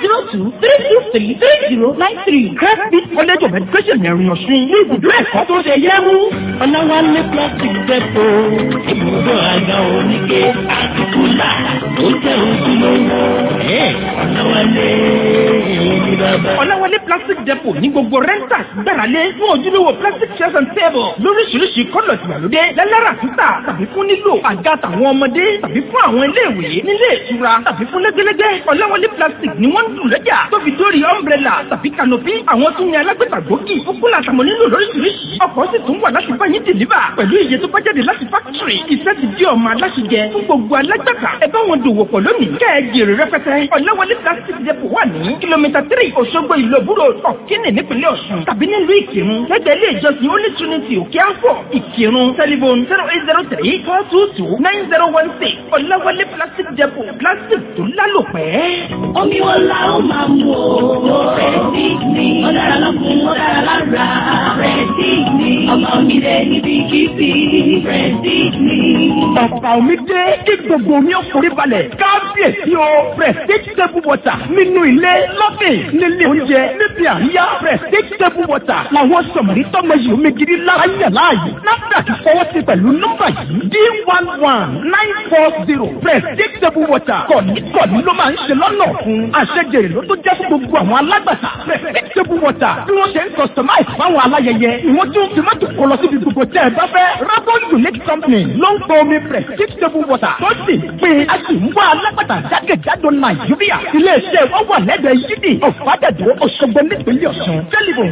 J: 0802-323-3093.
G: Pressfield College of Education ẹ̀rìn Ọ̀ṣun ní ibùdó ẹ̀kọ́ tó ṣe yẹ mú.
K: Ọláwálé plastic depo ibùdó àga oníke àti kúlà tó jẹ́ ojúlówó. Ọláwálé ní bàbá.
G: Ọláwálé plastic depo ní gbogbo renters gbáralé fún ojúlówó plastic chairs and tables lóríṣiríṣi kọ́lọ̀ tìgbàlódé lẹ́lára títà tàbí fún nílò àga tàwọn ọmọdé tàbí fún àwọn iléèwé nílé ìtura tàbí fún lẹ́gbẹ́lẹ́gbẹ́. Ọláwálé plastic ni wọ́n ń dùn lọ́jà tó fi dórí umbrella tàbí canopy. Àwọn tún ní alágbèbà gbòógì fún kúlà tàwọn nílò lóríṣiríṣi. Ọkọ̀ sì tún wà láti bá yín deliver pẹ̀lú iye tó bá jáde láti factory. Iṣẹ́ ti di ọmọ aláṣẹjẹ fún gbogbo alágbàtà. Ẹ bá wọn dòwò pọ̀ lónìí. Kẹ́ ẹ jèrè rẹpẹtẹ. Ọláwálé plastic depot wà ní kìlómítà 3 Òṣogbo Ìlòbúrò Ọ̀kínì nípínlẹ̀ Ọ̀ṣun tàbí nílùú Ìkìrun. Lẹ́gbẹ̀ẹ́ ilé ìjọsìn Holy Trinity Òkè Àfọ̀ Ìkìrun. Tẹlifon 08034229016. Ọláwálé plastic depot plastic tó lálòpẹ́.
H: Omi wo la ó máa mú o? Prestige ni. Ó dára lọ́kùn, ó dára lára. Prestige ni. Ọmọ mi lè níbi kíbi. Prestige ni.
G: Ọ̀pá omi dé kí gbogbo omi ọkùnrin balẹ̀. Kábíyèsí o. Prestige table water nínú ilé lọ́fìn nílé oúnjẹ níbi àríyá. Prestige table water làwọn sọ̀mọ̀rí tọ́mọ yìí omi gidi lára yẹ̀ láàyè. NAFDAC fọwọ́ sí pẹ̀lú nọ́mbà yìí D11940. Prestige table water kọ̀ọ̀ní ló máa ń ṣe lọ́nà fún. Àṣejèrè ló tó jẹ́ fún gbogbo àwọn alágbàtà. Prestige table water bí wọ́n ṣe ń customize fáwọn aláyẹyẹ. Ìwọ́n tún fi mọ́tò kọ lọ síbi gbogbo tẹ́ ẹ bá fẹ́. Rabon Unique Company ló ń pọ omi Prestige table water tó sì pé a sì ń wá alágbàtà jákèjádò Nàìjíríà. Ilé-iṣẹ́ wọn wà lẹ́gbẹ̀ẹ́ yídì Ọ̀fadàdó Òṣogbo nípínlẹ̀ Ọ̀ṣun. Telephone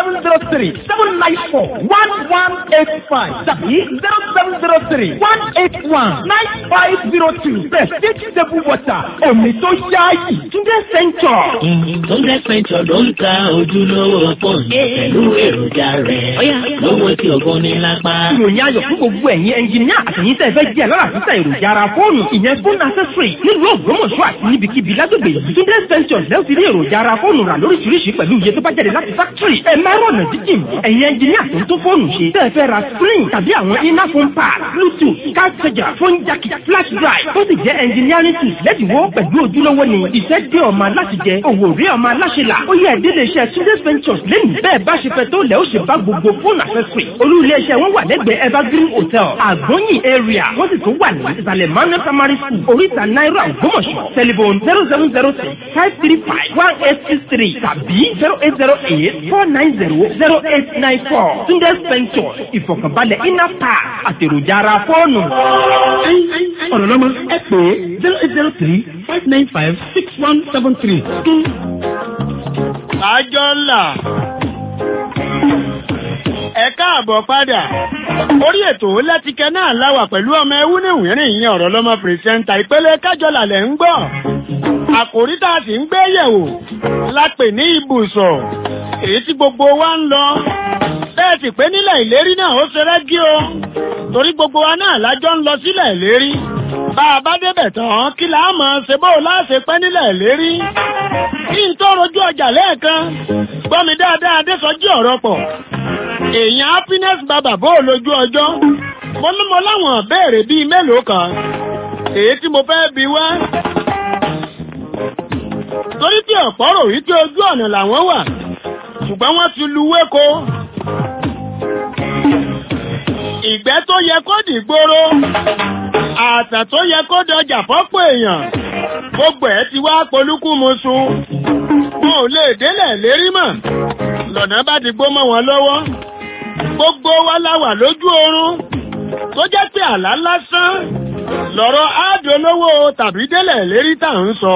G: 0703-794-1185 tàbí 0703-181-9502. Prestige table water omi tó yáàyè. Túndé Central.
K: Túndé Central ló ń ta ojúlówó fóònù pẹ̀lú èròjà rẹ̀. Lówó tí ògùn ní lápá.
G: Ìròyìn ayọ̀ fún gbogbo ẹ̀yin ẹnjìníà àtẹ̀yìn tẹ́ fẹ́ jẹ́ lọ́la títà èròjà ara fóònù. Ìyẹn phone accessory nílùú Ògbómọ̀ṣọ́ àti níbikíbi lágbègbè yìí. Túndé Central lẹ́yìn ti rí èròjà ara fóònù rà lóríṣiríṣi pẹ̀lú iye tó bá jáde láti factory. Ẹ máa rọ̀nà jíjìn. Ẹ̀yin ẹnjìníà tó ń tó fóònù ṣe. Tẹ́ fẹ́ ra screen tàbí àwọn iná phone pad, Bluetooth, card charger, phone jack, flash drive. Tó sì jẹ́ engineering tools lẹ́dínwó pẹ̀lú ojúlówó ni. Iṣẹ́ dé ọmọ aláṣẹjẹ, òwò rí ọmọ aláṣẹlà. Ó yẹ ìdílé iṣẹ́ Túndé Ventures lẹ́nu. Bẹ́ẹ̀ bá ṣe fẹ́ tó lẹ̀ ó ṣe bá gbogbo fóònù accessory. Olú ilé iṣẹ́ wọn wà lẹ́gbẹ̀ẹ́ Evergreen
I: hotel àgbóyìn area wọ́n sì tún wà ní ìsàlẹ̀ manuel primary school oríta náírà ògbómọ̀ṣọ́ telephone 07065351863 tàbí 08084900894 Tunde Venture ìfọ̀kànbalẹ̀ inner park àtèròjà ara fóònù.
B: ọ̀rọ̀ lọ́mọ ẹ pè é 08035956173. àjọ ńlá ẹ káàbọ̀ padà orí ètò lẹ́tíkẹ́ náà láwà pẹ̀lú ọmọ ẹwú ní ìwérin ìyẹn ọ̀rọ̀ lọ́mọ pìrìsẹ́ńtà ìpele kájọlà lẹ̀ ń gbọ́ àkòrí tá a sì ń gbé yẹ̀wò lápè ní ibùsọ̀ èyí tí gbogbo wa ń lọ bẹ́ẹ̀ sì pé nílẹ̀ ìlérí náà ó ṣe rẹ́gí o torí gbogbo wa náà lájọ́ ń lọ sílẹ̀ ìlérí bá a bá débẹ̀ tán kí là á mọ̀ ṣe bó láṣẹ pẹ́ nílẹ̀ ìlérí kí n tó rojú ọjà lẹ́ẹ̀kan gbọ́ mi dáadáa Adésọjí ọ̀rọ̀ pọ̀ èèyàn happiness bàbà bó lójú ọjọ́ mo láwọn béèrè bíi mélòó kan èyí tí mo fẹ́ bi wá torí tí ọ̀pọ̀ rò wípé ojú ọ̀nà làwọn wà ṣùgbọ́n wọ́n ti lu wéko ìgbẹ́ tó yẹ kó dìgboro àtà tó yẹ kó dọjà fọ́pọ̀ èèyàn gbogbo ẹ̀ ti wá polúkú musu wọn ò lè délẹ̀ lérí mọ́ lọ́nà bá ti gbó mọ́ wọn lọ́wọ́ gbogbo wa la wà lójú oorun tó jẹ́ pé àlá lásán lọ́rọ̀ àádọ́lówó tàbí délẹ̀ lérí tá à ń sọ.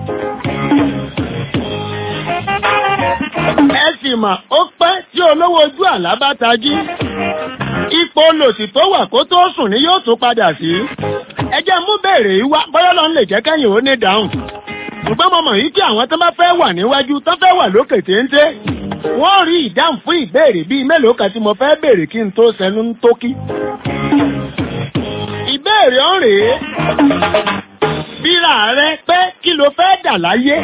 B: ẹ sì mà ó pẹ́ tí olówó ojú àlá bá tají ipò olòṣì tó wà kó tó sùn ni yóò tún padà sí. ẹ jẹ́ mú béèrè yìí wá bóyá lọ́n lè jẹ́ kẹ́yìn ó ní dáhùn ṣùgbọ́n mo mọ̀ yìí kí àwọn tó bá fẹ́ wà níwájú tó fẹ́ wà lókè téńté wọ́n rí ìdáhùn fún ìbéèrè bíi mélòó kan tí mo fẹ́ béèrè kí n tó sẹnu ń tókí. ìbéèrè ọ̀rẹ́ bíra rẹ pé kí ló fẹ́ dà láyé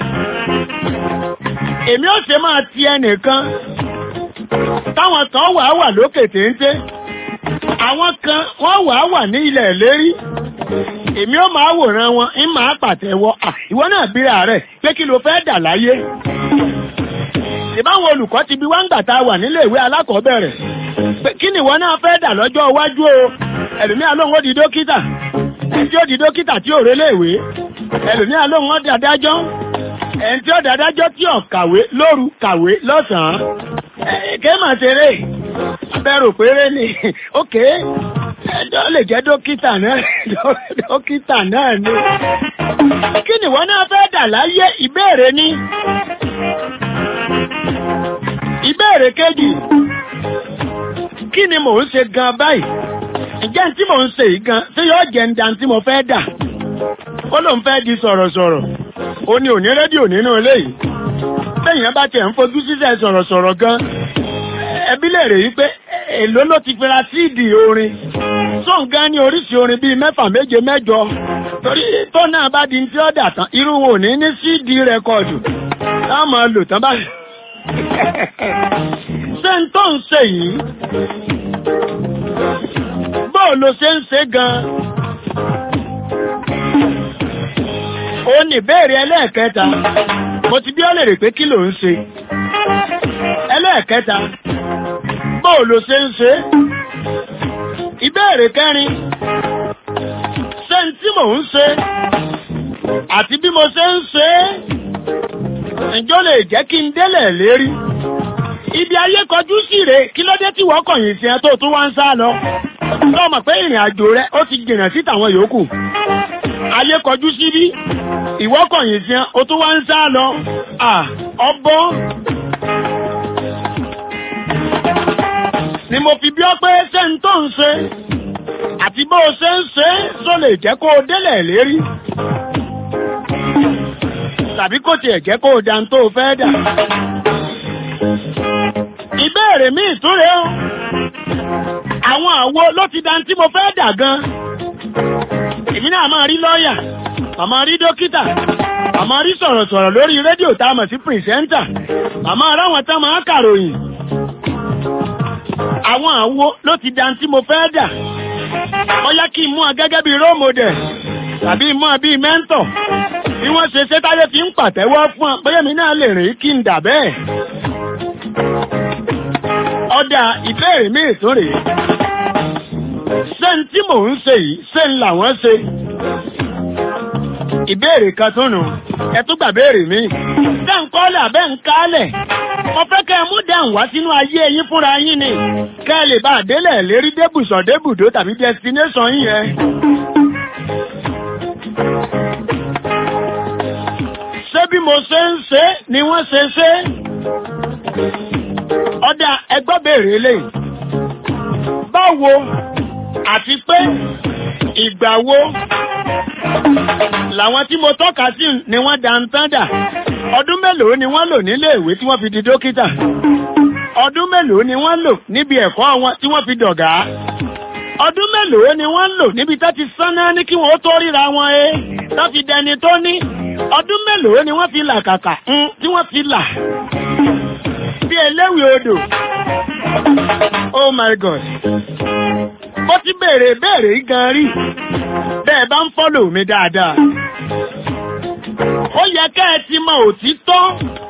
B: èmi ò ṣe máa ti ẹnìkan táwọn kan wà lókè téńté àwọn kan wọ́n wà ní ilẹ̀ ìlérí èmi ò máa wòran wọn ń máa pàtẹ́wọ́ ìwọ náà bíra rẹ pé kí ló fẹ́ dà láyé ìbáwọn olùkọ́ ti bí wá ń gbà tá a wà nílé ìwé alákọ̀ọ́bẹ̀rẹ̀ pé kí ni ìwọ náà fẹ́ dà lọ́jọ́ iwájú o ẹlòmíà lóhùn ó di dókítà ẹni tí ó di dókítà tí ò relé ìwé ẹlòmíà lóhùn ó di adájọ́ ẹni tí ó di adájọ́ tí ò kàwé lóru kàwé lọ́sàn-án kéèmà ṣeré abẹ́rò péré ni ókè ẹjọ́ lè jẹ́ dókítà náà ni kí ni ìwọ náà fẹ́ dà láyé ìbéèrè ni. ìbéèrè kejì kí ni mò ń ṣe gan báyìí ǹjẹ́ tí mò ń ṣe yìí gan ṣé yóò jẹ́ ǹda tí mo fẹ́ dà ó lóun fẹ́ di sọ̀rọ̀sọ̀rọ̀ ó ní òní rédíò nínú ilé yìí bẹ́yìn bá tiẹ̀ ń fojú síṣẹ́ sọ̀rọ̀sọ̀rọ̀ gan ẹbí lè rè yí pé èló ló ti fira síìdì orin sóun gan ní oríṣi orin bíi 6 7 8 torí tó náà bá di tí ó dà tán irú wọn ò ní síìdì rẹ́kọ̀dù táwọn máa lò tán báyìí ṣé ń tó ń ṣe yìí bóò ló ṣe ń ṣe gan ó ní ìbéèrè ẹlẹ́ẹ̀kẹta mo ti bí ó lè rè pé kí ló ń ṣe ẹlẹ́ẹ̀kẹta bóò ló ṣe ń ṣe ìbéèrè kẹrin ṣé ń tí mò ń ṣe àti bí mo ṣe ń ṣe ǹjọ́ lè jẹ́ kí n délẹ̀ lérí ibi ayé kọjú sí rè kí ló dé tí wọ́n kọ̀yìn sí ẹ tó tún wá ń sá lọ lọ́ọ́ mọ̀ pé ìrìn àjò rẹ ó ti jìnnà sí tàwọn yòókù ayé kọjú sí bí ìwọ́ kọ̀yìn sí ẹ ó tún wá ń sá lọ ọbọ̀ ni mo fi bí ọ pé ṣé ń tó ń ṣe àti bó o ṣe ń ṣe só lè jẹ́ kó o délẹ̀ lérí tàbí kò tiẹ̀ jẹ́ kó o dá tó o fẹ́ dà. ìbéèrè mi ìtúre o àwọn àwo ló ti dá tí mo fẹ́ dà gan. èmi náà máa rí lọ́ọ̀yà màmá rí dókítà màmá rí sọ̀rọ̀sọ̀rọ̀ lórí rédíò tá a mọ̀ sí pìrìsẹ́ńtà màmá aráwọn tá máa kàròyìn. àwọn àwo ló ti dá tí mo fẹ́ dà. bóyá kí n mú ọ gẹ́gẹ́ bíi role model tàbí mú ọ bíi mentor bí wọ́n ṣe ṣe táyé fi ń pàtẹ́wọ́ fún ọ bóyá mi náà lè rìn kí n dà bẹ́ẹ̀. ọ̀dà ìbéèrè mi ìtúrè ń tí mò ń ṣe yìí ṣé ń làwọn ṣe. ìbéèrè kan tún nù ẹ tún gbà béèrè mi. dáńkọ́lẹ̀ àbẹ́ ń kálẹ̀ mo fẹ́ kẹ́ ẹ mú dáhùn wá sínú ayé yín fúnra yín ni kẹ́ ẹ lè bá àdélẹ̀ lérí débùsọ̀ débùdó tàbí destination yín yẹn. ṣé bí mo ṣe ń ṣe ni wọ́n ṣe ṣe? ọ̀dà ẹgbọ́ béèrè lè. báwo àti pé ìgbà wo làwọn tí mo tọ́ka sí ni wọ́n dá ń tán dà? ọdún mélòó ni wọ́n lò nílé ìwé tí wọ́n fi di dókítà? ọdún mélòó ni wọ́n lò níbi ẹ̀kọ́ wọn tí wọ́n fi dọ̀gá? ọdún mélòó ni wọ́n lò níbi tó ti sánná ní kí wọ́n tó ríra wọn tó fi dẹni tó ní? ọdún mélòó ni wọ́n fi là kàkà tí wọ́n fi là bí eléwì odò? Oh my God. Ó ti béèrè gan rí bẹ́ẹ̀ bá ń fọ́lò mi dáadáa. Ó yẹ kẹ́ ẹ ti mọ òtítọ́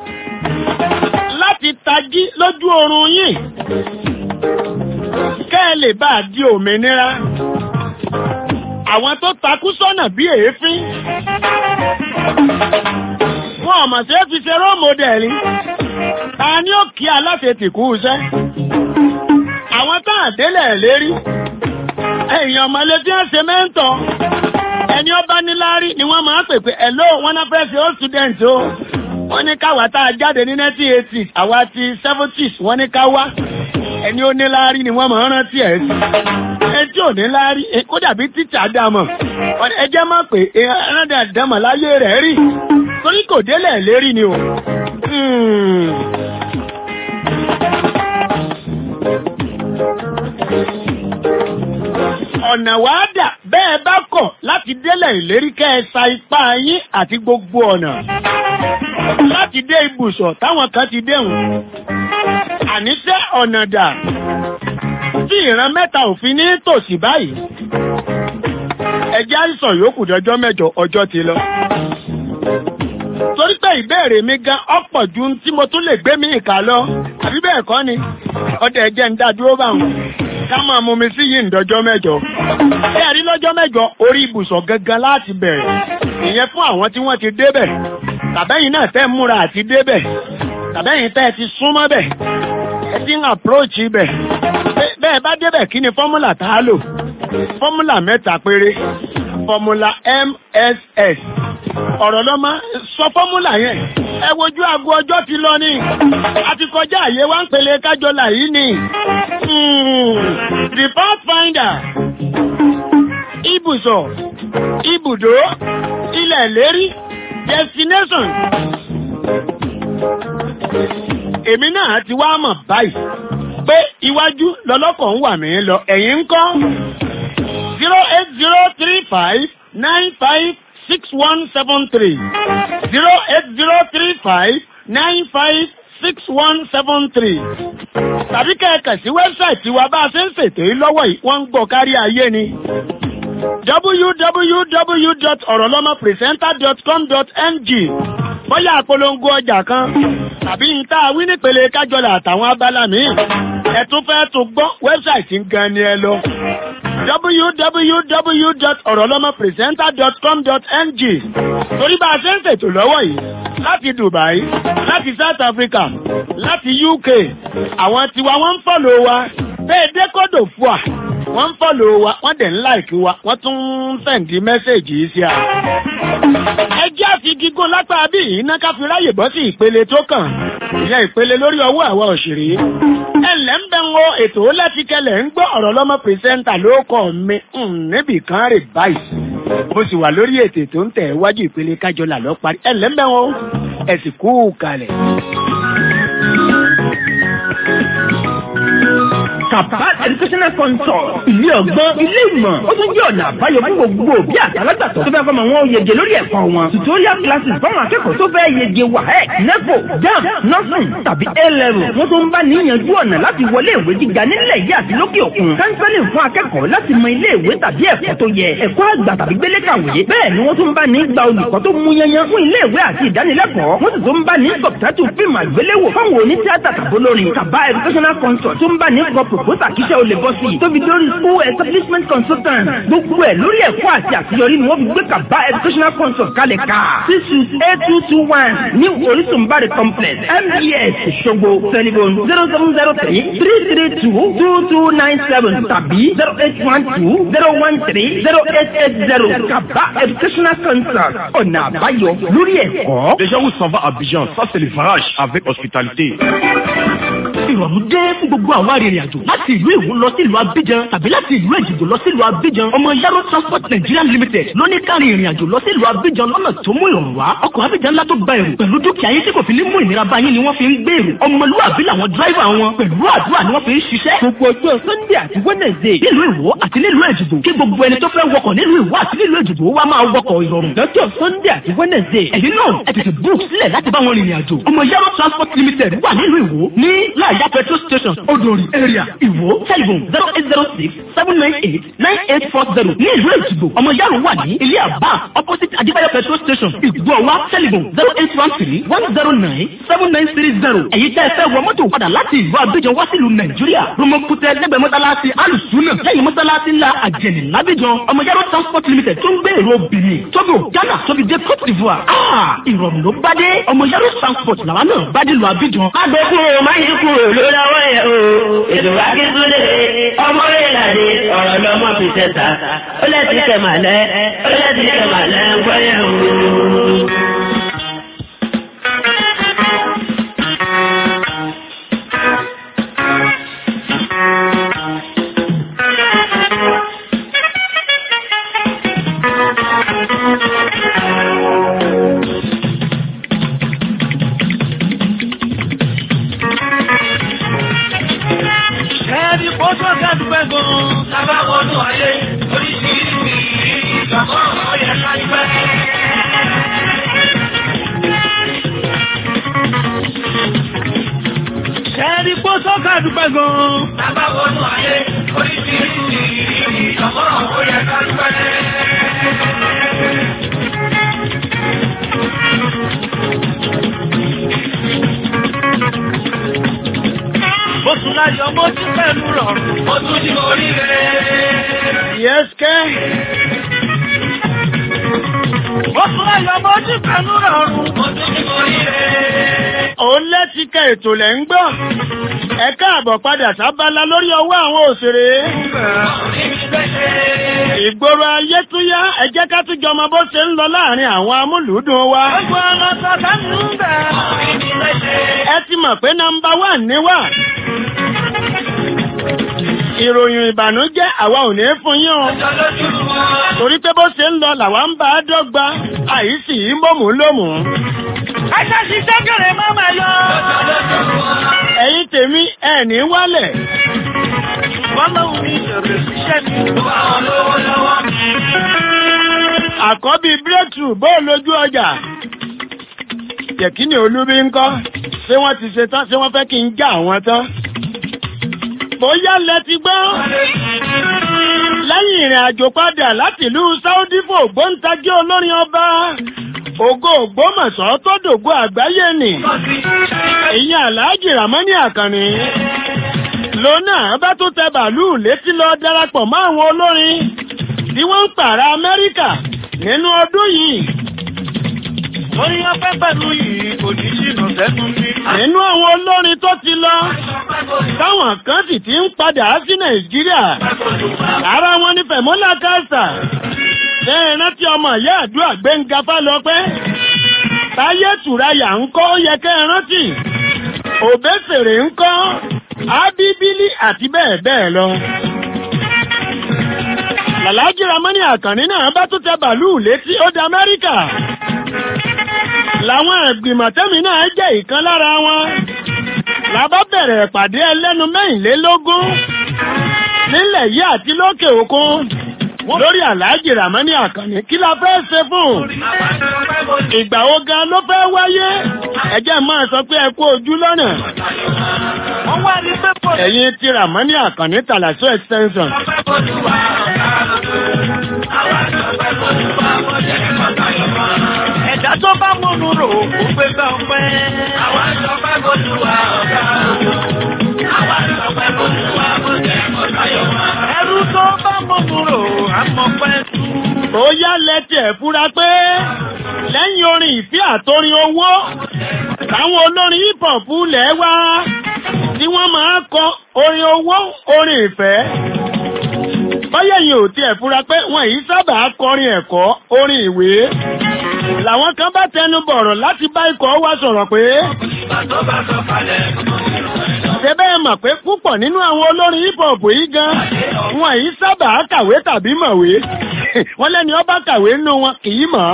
B: láti tají lójú oorun yìí kẹ́ ẹ lè bá a di òmìnira. Àwọn tó takú sọ́nà bí èéfín wọn ò mọ̀ sí fi ṣe role model. Ta ni ó kí aláṣẹ tìkú iṣẹ́? Àwọn tá àdélẹ̀ lérí èèyàn ọmọlé tí wọ́n ṣe mẹ́ńtọ̀ ẹni ó bá níláárí ni wọ́n máa ń pè pé hello wọ́n náà fẹ́ ṣe old student o. wọ́n ní káwa tá a jáde ní 1980s àwa ti 70s wọ́n ní ká wá ẹni ó níláárí ni wọ́n máa ń rántí ẹ̀ sí. ẹni tí ò níláárí kó dàbí tíṣà dàmọ̀ ẹ jẹ́ mọ̀ pé ẹ̀rọ̀dà dàmọ̀ láyé rẹ̀ rí torí kò délẹ̀ lérí ni o. ọ̀nà wàá dà bẹ́ẹ̀ bá kọ̀ láti délẹ̀ ìlérí kẹ́ ẹ sa ipá yín àti gbogbo ọ̀nà láti dé ibùsọ̀ táwọn kan ti déhùn. àníṣe ọ̀nà dà tí ìran mẹ́ta òfin ní tòsí báyìí. ẹjẹ́ àìsàn yòókù dọjọ́ mẹ́jọ ọjọ́ ti lọ. torí pé ìbéèrè mi gan ọ̀pọ̀ ju tí mo tún lè gbé mi ìkà lọ àbí bẹ́ẹ̀ kọ́ ni ọdẹ ẹ̀jẹ̀ ń dá dúró báwọn ká máa mú mi sí yìí ń dọjọ́ mẹ́jọ. ẹ rí lọ́jọ́ mẹ́jọ orí ibùsọ̀ gangan láti bẹ̀rẹ̀ ìyẹn fún àwọn tí wọ́n ti débẹ̀ tàbẹ́yìn náà tẹ́ múra àti débẹ̀ tàbẹ́yìn tẹ́ ti súnmọ́ bẹ̀ ẹ ti ń approach ibẹ̀ bẹ́ẹ̀ bá débẹ̀ kí ni fọ́múlà tá a lò? fọ́múlà mẹ́ta péré fọ́múlà MSS. ọ̀rọ̀ lọ́mọ sọ fọ́múlà yẹn ẹ wojú aago ọjọ́ ti lọ ní àti kọjá àyè wá ń pele kájọlà yìí ni. The pathfinder ibùsọ̀ ibùdó ilẹ̀ lérí destination. èmi náà ti wá mọ̀ báyìí pé iwájú lọ́lọ́kọ̀ ń wà mí lọ ẹ̀yìn ń kọ́ 08035956173 08035956173 tàbí kẹ̀kẹ́ sí wẹ́bsáìtì wa bá a ṣe ń ṣètò yìí lọ́wọ́ yìí wọ́n ń gbọ́ kárí ayé ni www.orolomopresenter.com.ng. bóyá àpolongo ọjà kan tàbí ń tá a wí nípele kájọlà àtàwọn abala míì ẹ tún fẹ́ tún gbọ́ wẹ́bsáìtì gan ni ẹ lọ www.orolomopresenter.com.ng. torí bá a ṣe ń ṣètò lọ́wọ́ yìí láti Dubai láti South Africa láti UK àwọn tiwa wọ́n ń fọ́lò wa bẹ́ẹ̀ dékòdò fún wa wọ́n ń fọ́lò wa wọ́n dẹ̀ ń láìkí wa wọ́n tún ń sẹ̀ǹdí mẹ́sẹ̀jì yìí sí a. ẹ jẹ́ àfi gígùn lápá bí iná ká fi ráyè bọ́ sí ìpele tó kàn ìyẹn ìpele lórí ọwọ́ àwa òṣèré. ẹ̀lẹ́ ń bẹ́ ń wo ètò lẹ́tìkẹlẹ̀ ń gbọ́ ọ̀rọ̀ lọ́mọ pírẹsẹ́ńtà ló kọ́ mi níbì kan rè báyìí. mo sì wà lórí ètò tó ń tẹ̀ wájú ìpele kájọlà lọ parí ẹ̀lẹ́ ń bẹ́ wọn ẹ̀sìn kú kalẹ̀.
G: Kapat Educational Consult ilé ọgbọ́n ilé ìmọ̀ ó tún jẹ́ ọ̀nà àbáyọ fún gbogbo òbí àtàlágbàtọ́ tó fẹ́ fọmọ wọn yege lórí ẹ̀kọ́ wọn. Tutorial classes fáwọn akẹ́kọ̀ọ́ tó fẹ́ yege WAEC, NECO, JAMB, nursing tàbí A-level. Wọ́n tún ń bá níyànjú ọ̀nà láti wọlé ìwé gíga nílẹ̀ yìí àti lókè òkun. Counseling fún akẹ́kọ̀ọ́ láti mọ ilé ìwé tàbí ẹ̀kọ́ tó yẹ. Ẹ̀kọ́ àgbà tàbí gbélékàwé. Bẹ́ẹ̀ ni wọ́n tún ń bá ní gba olùkọ́ tó mú yanyan fún ilé ìwé àti ìdánilẹ́kọ̀ọ́. Wọ́n sì tún ń bá ní subtitle fíìmù àgbéléwò fáwọn onítíátà tàbólórin. Kapat Educational Consult tún ń bá ní kọ
L: proposal kíṣẹ́ o lè bọ́ sí. tóbi lórí school establishment consultant. gbogbo ẹ̀ lórí ẹ̀kọ́ àti àṣeyọrí ni wọ́n fi gbé Kaba educational consult kalẹ̀ ká. 68221 ní Orísunbáre complex MBS Òṣogbo telephone 0703-332-2297 tàbí 0812-013-0880. Kaba educational consult ọ̀nà àbáyọ lórí ẹ̀kọ́.
M: Les gens où s'en va à Abidjan, ça c'est le farage avec hospitalité.
G: Ìrọ̀rùn dé fún gbogbo àwọn arìnrìn-àjò láti ìlú Ìwó lọ sí ìlú Abidjan tàbí láti ìlú Èjìgbò lọ sí ìlú Abidjan. Ọmọ Yaro Transport Nigeria Limited ló ní káàrin ìrìn-àjò lọ sí ìlú Abidjan lọ́nà tó mú ìrọ̀rùn wá. Ọkọ̀ Abidjan ńlá tó gba èrò pẹ̀lú dúkìá yín tí kò fi ní mú ìnira bá yín ni wọ́n fi ń gbé èrò. Ọmọlúwàbí làwọn dráìvà wọn pẹ̀lú àdúrà ni wọ́n fi ń ṣiṣẹ́.
L: Gbogbo ọjọ́ Sunday àti Wednesday
G: nílùú Ìwó àti nílùú Èjìgbò kí gbogbo ẹni tó fẹ́ wọkọ̀ nílùú Ìwó àti nílùú Èjìgbò wá máa wọkọ̀ ìrọ̀rùn.
L: Lọ́jọ́ Sunday àti Wednesday
G: ẹ̀yin náà ẹ tètè book sílẹ̀ láti bá wọn rìnrìn àjò. Ọmọ Yaro Transport Limited wà nílùú Ìwó ní Láàyà petrol station Odori area Ìwó telephone 0806-798-9840. ní ìlú Èjìgbò ọmọ Yaro wà ní ilé àbá opposite Adébáyọ̀ petrol station Ìgbọ̀wá telephone 0813-109-7930. èyí tẹ́ ẹ fẹ́ wọ mọ́tò padà láti ìlú Abidjan wá sílùú Nàìjíríà Romokutẹ lẹ́gbẹ̀ẹ́ mọ́sálásí Alùsùnà lẹ́yìn mọ́sálásí ńlá Àjẹnì l'Abidjan. Ọmọ Yaro Transport Limited tó ń gbé èrò Benin Togo Ghana tóbi dé Côte d'Ivoire. ìrọ̀rùn ló bá dé. ọmọ Yaro Transport làwa náà bá dé lu Abidjan.
N: má gbé kúrò má yí kúrò ló lọ́wọ́ yẹ o. ètò akíntúndé ọmọ ìlàdé ọ̀rọ̀ lọ́mọ fi tẹ̀sà. ó lẹ́sìn kẹmàlẹ́ ń gbọ́yẹ̀ o.
B: Ètò lẹ̀ ń gbọ́. Ẹ káàbọ̀ padà sábàlá lórí ọwọ́ àwọn òṣèré. Ìgboro ayé tún yá, ẹ jẹ́ ká tún jọmọ bó ṣe ń lọ láàrin àwọn amúlùúdùn wa. Ẹ ti mọ̀ pé nọ́mbà 1 ni wà. Ìròyìn ìbànújẹ́ àwa ò ní fún yín o. Torí pé bó ṣe ń lọ làwa ń bá a dọ́gba, àìsí yìí mọ̀mú lómù.
N: Ẹjọ́ sí sẹ́kẹ̀rẹ̀ máa máa yọ.
B: Ẹ̀yin tèmi ẹ̀ ní wálẹ̀.
N: Wọ́n máa ń ní ìṣòro ṣiṣẹ́ mi. Àwọn lówó lọ́wọ́.
B: Àkọ́bí breakthrough bó lójú ọjà. Yẹ̀kínì Olúbí ń kọ́. Ṣé wọ́n ti ṣe tán? Ṣé wọ́n fẹ́ kí n já àwọn tán? Bóyá lẹ ti gbọ́. Lẹ́yìn ìrìn àjò padà láti ìlú Saudi fún ògbóǹtagí olórin ọba. Ògo Ògbómọ̀ṣọ́ tó dògo àgbáyé nì. Ìyẹn Àlájì Ràmọ́nì Àkànní. Lónà bá tún tẹ bàálù létí lọ darapọ̀ mọ́ àwọn olórin tí wọ́n ń pààrà Amẹ́ríkà nínú ọdún yìí.
N: Orin ọpẹ́ pẹ̀lú yìí kò ní ṣìnà sẹ́nu ní.
B: Nínú àwọn olórin tó ti lọ, táwọn kan sì ti ń padà sí Nàìjíríà. Ara wọn ni Fẹ̀mọ́lá Kásà. Ṣé rántí ọmọ ìyá àdúrà Gbénga Fálọpẹ́? Táyé Tùráyà ń kọ́ ó yẹ kẹ́ rántí. Òbésèrè ń kọ́, Ábíbílì àti bẹ́ẹ̀ bẹ́ẹ̀ lọ. Àlájì Ràmọ́nì Àkànní náà bá tún tẹ bàálù létí ó di Amẹ́ríkà. Làwọn ìgbìmọ̀ tẹ́mi náà jẹ́ ìkan lára wọn. Làbá bẹ̀rẹ̀ ìpàdé ẹlẹ́nu 24 nílẹ̀ yìí àti lókè òkun. Lórí Àlájì Ràmọ́nì Àkànní kí la fẹ́ ṣe fún? Ìgbà wo gan ló fẹ́ wáyé? Ẹ jẹ́ máa sọ pé ẹ kú ojú lọ́nà. Ẹ̀yin ti Ràmọ́nì Àkànní Tàlàsó extension.
N: Ẹ̀dá tó bá múnú rò ó pé bá ń pẹ́. Àwọn àjọpẹ́ bójú wa ọ̀gá òun. Àwọn àjọpẹ́ bójú wa bójú.
C: ẹrú tó bá mọ̀múrò àmọ̀pẹ́ tú.
B: ó yá lẹ́tì ẹ̀ fúra pé lẹ́yìn orin ìfẹ́ àtorin owó táwọn olórin hip hop lẹ̀ wá tí wọ́n máa kọ orin owó orin ìfẹ́. báyẹ̀ yìí ò tiẹ̀ fúra pé wọ́n yìí sábà kọrin ẹ̀kọ́ orin ìwé làwọn kan bá tẹnu bọ̀rọ̀ láti bá ikọ̀ wa sọ̀rọ̀ pé ṣẹ́bẹ́ mọ̀ pé púpọ̀ nínú àwọn olórin hip hop yìí gan wọn yìí sábà kàwé tàbí mọ̀wé wọ́n lẹ́ni ọba kàwé nínú wọn kì í mọ̀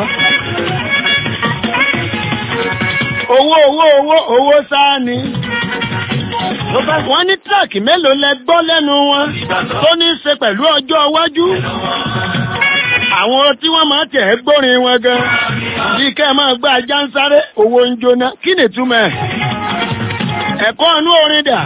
B: owó sáà ni. Wọ́n ní tíráàkì mélòó lẹ gbọ́ lẹ́nu wọn tó ní í ṣe pẹ̀lú ọjọ́ iwájú. Àwọn tí wọ́n máa tẹ̀ gbórin wọn gan. Bí kẹ́ ẹ máa gbá ajá ń sáré owó ń jóná. Kí ni túmọ̀ ẹ̀? Ẹ̀kọ́ inú orin dà.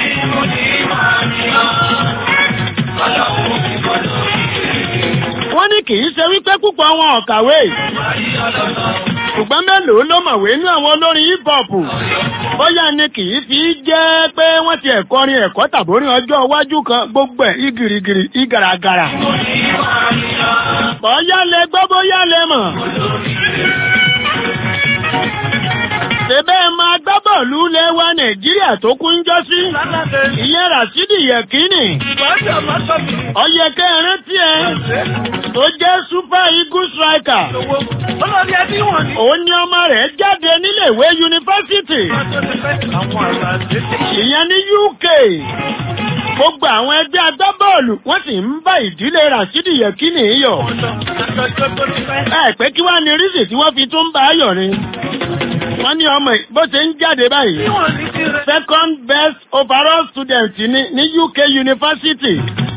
B: Wọ́n ní kì í ṣe wípé púpọ̀ wọn ò kàwé. Ṣùgbọ́n mélòó ló mọ̀wé ní àwọn olórin hip hop? Bóyá ni kì í fi jẹ́ pé wọ́n ti ẹ̀kọrin ẹ̀kọ́ tàbórin ọjọ́ iwájú kan gbogbo ẹ̀ igirigiri igaragara. Bóyá lẹ gbọ́ bóyá lẹ mọ̀. Ṣébẹ́ máa gbá bọ́ọ̀lù lẹ́wà Nàìjíríà tó kún jọ́ sí. Ìyẹn Rashidi Yekini. Ọ̀yẹ̀kẹ́ rántí ẹ tó jẹ́ Super Eagle striker. Òun ni ọmọ rẹ̀ jáde níléèwé yunifásítì. Ìyẹn ní UK. Gbogbo àwọn ẹgbẹ́ agbábọ́ọ̀lù wọ́n sì ń bá ìdílé Rashidi Yekini yọ̀. Ẹ pé kí wá ní rísì tí wọ́n fi tún bá a yọ̀ ni. Wọ́n ní ọmọ bó ṣe ń jáde báyìí. Second best overall student ní UK University.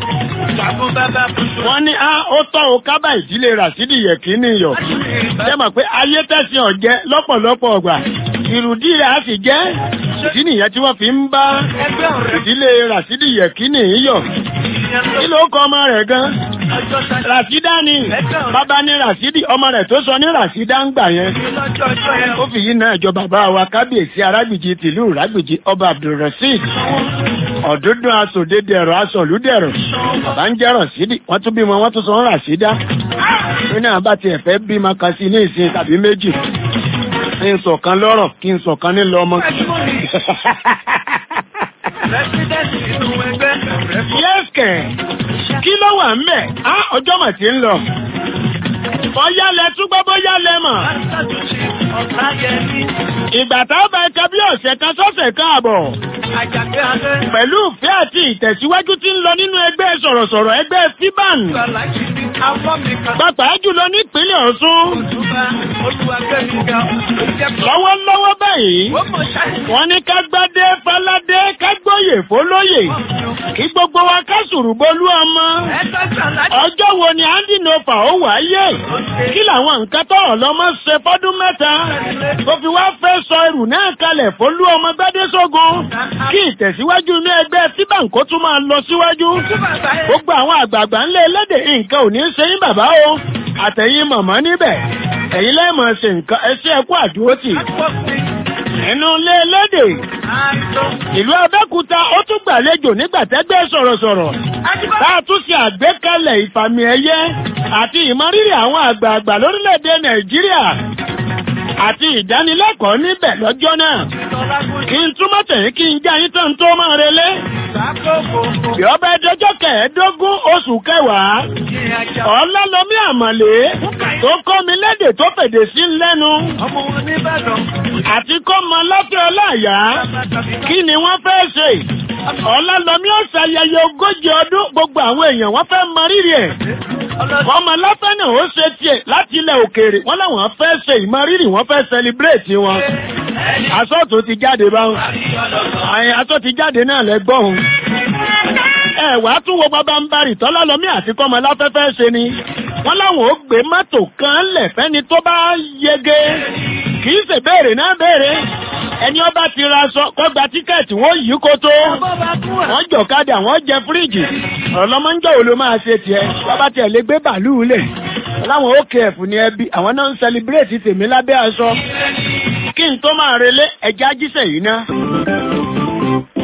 B: Wọ́n ní ó tọ́ o kábà ìdílé Rashidi Yekini yọ̀. Ṣé mọ̀ pé ayé tẹ̀sí ọ̀jẹ́ lọ́pọ̀lọpọ̀ ọgbà. Ìrùdí rẹ̀ á sì jẹ́. Ìdí nìyẹn tí wọ́n fi ń bá ìdílé Rashidi Yekini yọ̀. Kí ló kọ ọmọ rẹ̀ gan? Rashida ni. Bàbá ní Rashidi, ọmọ rẹ̀ tó sọ ní Rashida ń gbà yẹn. Ó fi yí náà jọ bàbá wa kábíyèsí Arágbìjí tìlú Ìrágbìjí ọba Abdulrasheed. Ọ̀dúndún asòdédẹ̀rọ̀ asọ̀lúdẹ̀rọ̀. Bàbá ń jẹ́ Rashidi, wọ́n tún bímọ wọ́n tún sọ ń Rashida. Ó ní àbá tiẹ̀ fẹ́ bímọ kan sí ní ìsìn tàbí méjì. Kí n sọ̀kan lọ́rọ̀, kí n sọ̀kan nílò ọmọ. Yẹ́sìkẹ̀, kí ló wà ń bẹ̀? Ọjọ́ mà ti ń lọ. Bóyá lẹ túgbọ́ bóyá lẹ mọ̀. Ìgbà táwọn bá ẹka bí ọ̀sẹ̀ kan sọ́sẹ̀ kan àbọ̀. Pẹ̀lú ìfẹ́ àti ìtẹ̀síwájú tí ń lọ nínú ẹgbẹ́ sọ̀rọ̀sọ̀rọ̀ ẹgbẹ́ FIBAN. Pàápàá jùlọ nípínlẹ̀ Ọ̀ṣun. Lọ́wọ́lọ́wọ́ báyìí, wọ́n ní ká gbádé fáládé ká gbóyè fólóyè. Kí gbogbo wa ká sùrùbólú ọmọ. Ọjọ́ wo ni Andy Nofa ó wáyé? Kí làwọn nǹkan tọ̀rọ̀ lọ́mọ ṣe fọ́dún mẹ́ta? Tó fi wá fẹ́ sọ ẹrù náà kalẹ̀ fólú ọmọ Gbádésógun. Kí ìtẹ̀síwájú ní ẹgbẹ́ FIBAN kó tún máa lọ síwájú. Gbogbo àwọn àgbààgbà ńlẹ̀ ẹlẹ́dẹ̀ nǹkan ò ní ṣe yín bàbá o. Àtẹ̀yìn mọ̀mọ́ níbẹ̀. Ẹ̀yin lẹ́mọ̀ ṣe nǹkan ẹṣẹ́ ẹkú àdúrótì. Ẹnu ilé ẹlẹ́dẹ̀. Ìlú Abẹ́òkúta ó tún gbàlejò nígbàtẹ́gbẹ́ sọ̀rọ̀sọ̀rọ̀. Táà tún ṣe àgbékalẹ̀ ìfàmì ẹ̀yẹ àti ìmọrírì àwọn àgbààgbà lórílẹ̀-èdè Nàìjíríà. Àti ìdánilẹ́kọ̀ọ́ níbẹ̀ lọ́jọ́ náà. Kí n túmọ̀ tẹ̀yìn kí n já yín tán tó máa relé. Bí ọba ẹjọ́jọ́ kẹẹ̀ẹ́dógún oṣù kẹwàá. Ọlálọ́mí Àmàlé tó kọ́ mi lédè tó fèdè sí lẹ́nu. Àti kọ́ mọ lọ́fẹ́ ọláàyá. Kí ni wọ́n fẹ́ ṣe? Ọlálọ́mí ó ṣayẹyẹ 40 ọdún gbogbo àwọn èèyàn wọ́n fẹ́ mọ rírì ẹ̀. Ọmọ láfẹ́ náà ó ṣe tiẹ̀ láti ilẹ̀ òkèèrè wọ́n láwọn fẹ́ ṣe ìmọrírì wọ́n fẹ́ sẹlibréètì wọn. Aṣọ tó ti jáde báwọn. Aṣọ ti jáde náà lẹ́gbọ́n. Wàá tún wo bàbá ń bari tọ́lálọ́mí àti kọ́mọ láfẹ́fẹ́ ṣe ni. Wọ́n láwọn ó gbé mọ́tò kan lẹ̀ fẹ́ni tó bá yege. Kì í ṣe béèrè náà béèrè. Ẹni ọba ti ra aṣọ kó gba tíkẹ́ẹ̀tì wọ́n yí kó tó. Wọ́n jọ̀kadà wọ́n jẹ fíríjì. Ọlọ́mọ ń jọ òòlù máa ṣe tiẹ̀. Bàbá tiẹ̀ lè gbé bàálù lẹ̀. Láwọn OKF ní ẹbí àwọn náà ń sẹlibréètì tèmi lábẹ́ aṣọ. Kí n tó máa relé ẹja jíṣẹ́ yìí ná.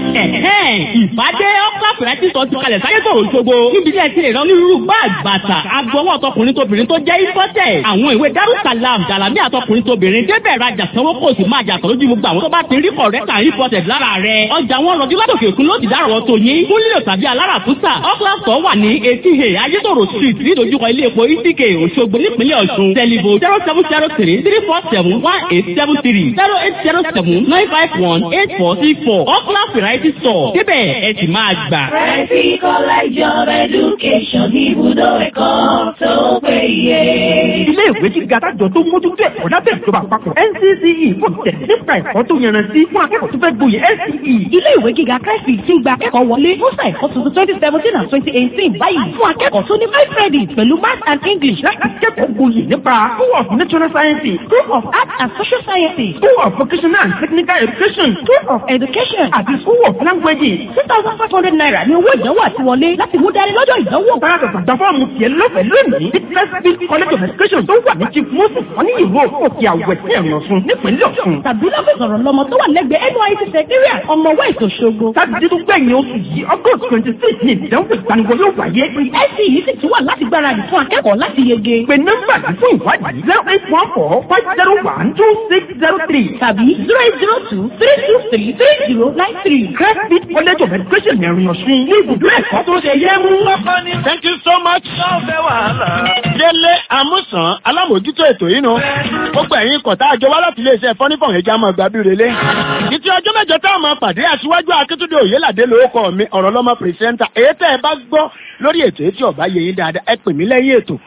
J: ìpàdé ọ́kà fìrẹ́tì sọ ti kalẹ̀ sáyé tó Òṣogbo. níbi tí ẹ ti lè rán onírúurú báàgì bàtà agbọwọ́ ọtọkùnrin tóbìnrin tó jẹ́ ìfọ́tẹ̀. àwọn ìwé Darussalam Jalami àtọkùnrin tóbìnrin débẹ̀ rajà sanwó kò sì máa jàtọ̀ lójú gbogbo àwọn tó bá ti rí kọ̀rẹ́tà ìfọ́tẹ̀ lára rẹ̀. ọjà wọn rọjú látòkè òkun ló ti dárọ̀ tó yín. fún lílo tàbí aláràtúntà ọ́kà sọ wà ní etí Ayétòrò street nídojúkọ ilé epo ITK Òṣogbo nípínlẹ̀ Ọ̀ṣun. tẹlifo 0703-3471-873 0807-951-8464 ọ́kà variety store. débẹ̀ ẹ sì máa gbà.
H: Rẹ́sì College of Education ní ibùdó ẹ̀kọ́ tó péye.
L: Ilé ìwé gíga tájọ tó mójútó ẹ̀kọ́ lábẹ́ ìjọba àpapọ̀ NCCE fún tẹ̀lé nípa ẹ̀kọ́ tó yanrantí fún akẹ́kọ̀ọ́ tó fẹ́ gboyè NCE.
O: Ilé ìwé gíga Christy ti gba akẹ́kọ̀ọ́ wọlé fún sáà ẹ̀kọ́ tuntun 2017 and 2018 báyìí fún akẹ́kọ̀ọ́ tó ní 5 credits pẹ̀lú Maths and English
L: láti kẹ́kọ̀ọ́ gboyè nípa School of Natural Sciences,
O: School of Arts and Social Sciences,
L: School of Vocational and Technical Education,
O: School of Education
L: àti School of Languages.
O: 2,500 naira ni owó ìdánwò àti wọlé láti mú dání lọ́jọ́ ìdánwò.
L: Báyọ̀ tàgbà fọ́ọ̀mù tiẹ̀ lọ́fẹ̀ẹ́ lónìí ní Crestfield College of Education tó wà ní Chief Moses wọ́n ní ìwé òkè àwẹ̀ sí ẹ̀rùn Ọ̀ṣun nípínlẹ̀ Ọ̀ṣun.
O: Tàbí lọ́fẹ̀ẹ́ sọ̀rọ̀ lọ́mọ tó wà lẹ́gbẹ̀ẹ́ NYSC Secretariat ọmọ West Òṣogbo.
L: Sátidé tó gbẹ̀yìn oṣù yìí August 26 ní ìdánwò ìgbaniwọlé yóò wáyé.
O: NCE yìí sì tún wà láti gbáradì fún akẹ́kọ̀ọ́ láti yege.
L: Pè nọ́mbà yìí fún ìwádìí 0814-501-2603
O: tàbí 0802-323-3093.
L: Crestfield College of Education ẹ̀rùn Ọ̀ṣun ní ibùdó ẹ̀kọ́ tó ṣe yẹ mú.
B: Thank you so much. Délé Amúsàn alámòójútó ètò yìí nù. Gbogbo ẹ̀yin kọ̀tà àjọ wá láti iléeṣẹ́ fọ́nífọ̀n ẹja máa gba bí relé. Títí ọjọ́ mẹ́jọ tá a máa pàdé aṣíwájú Akíntúndé Òyélàdé lórúkọ mi ọ̀rọ̀ lọ́mọ pìrìsẹ́ńtà. Èyí tẹ́ ẹ bá gbọ́ lórí ètò etí ọ̀bá yẹ yín dáadáa ẹ pè mí lẹ́yìn ètò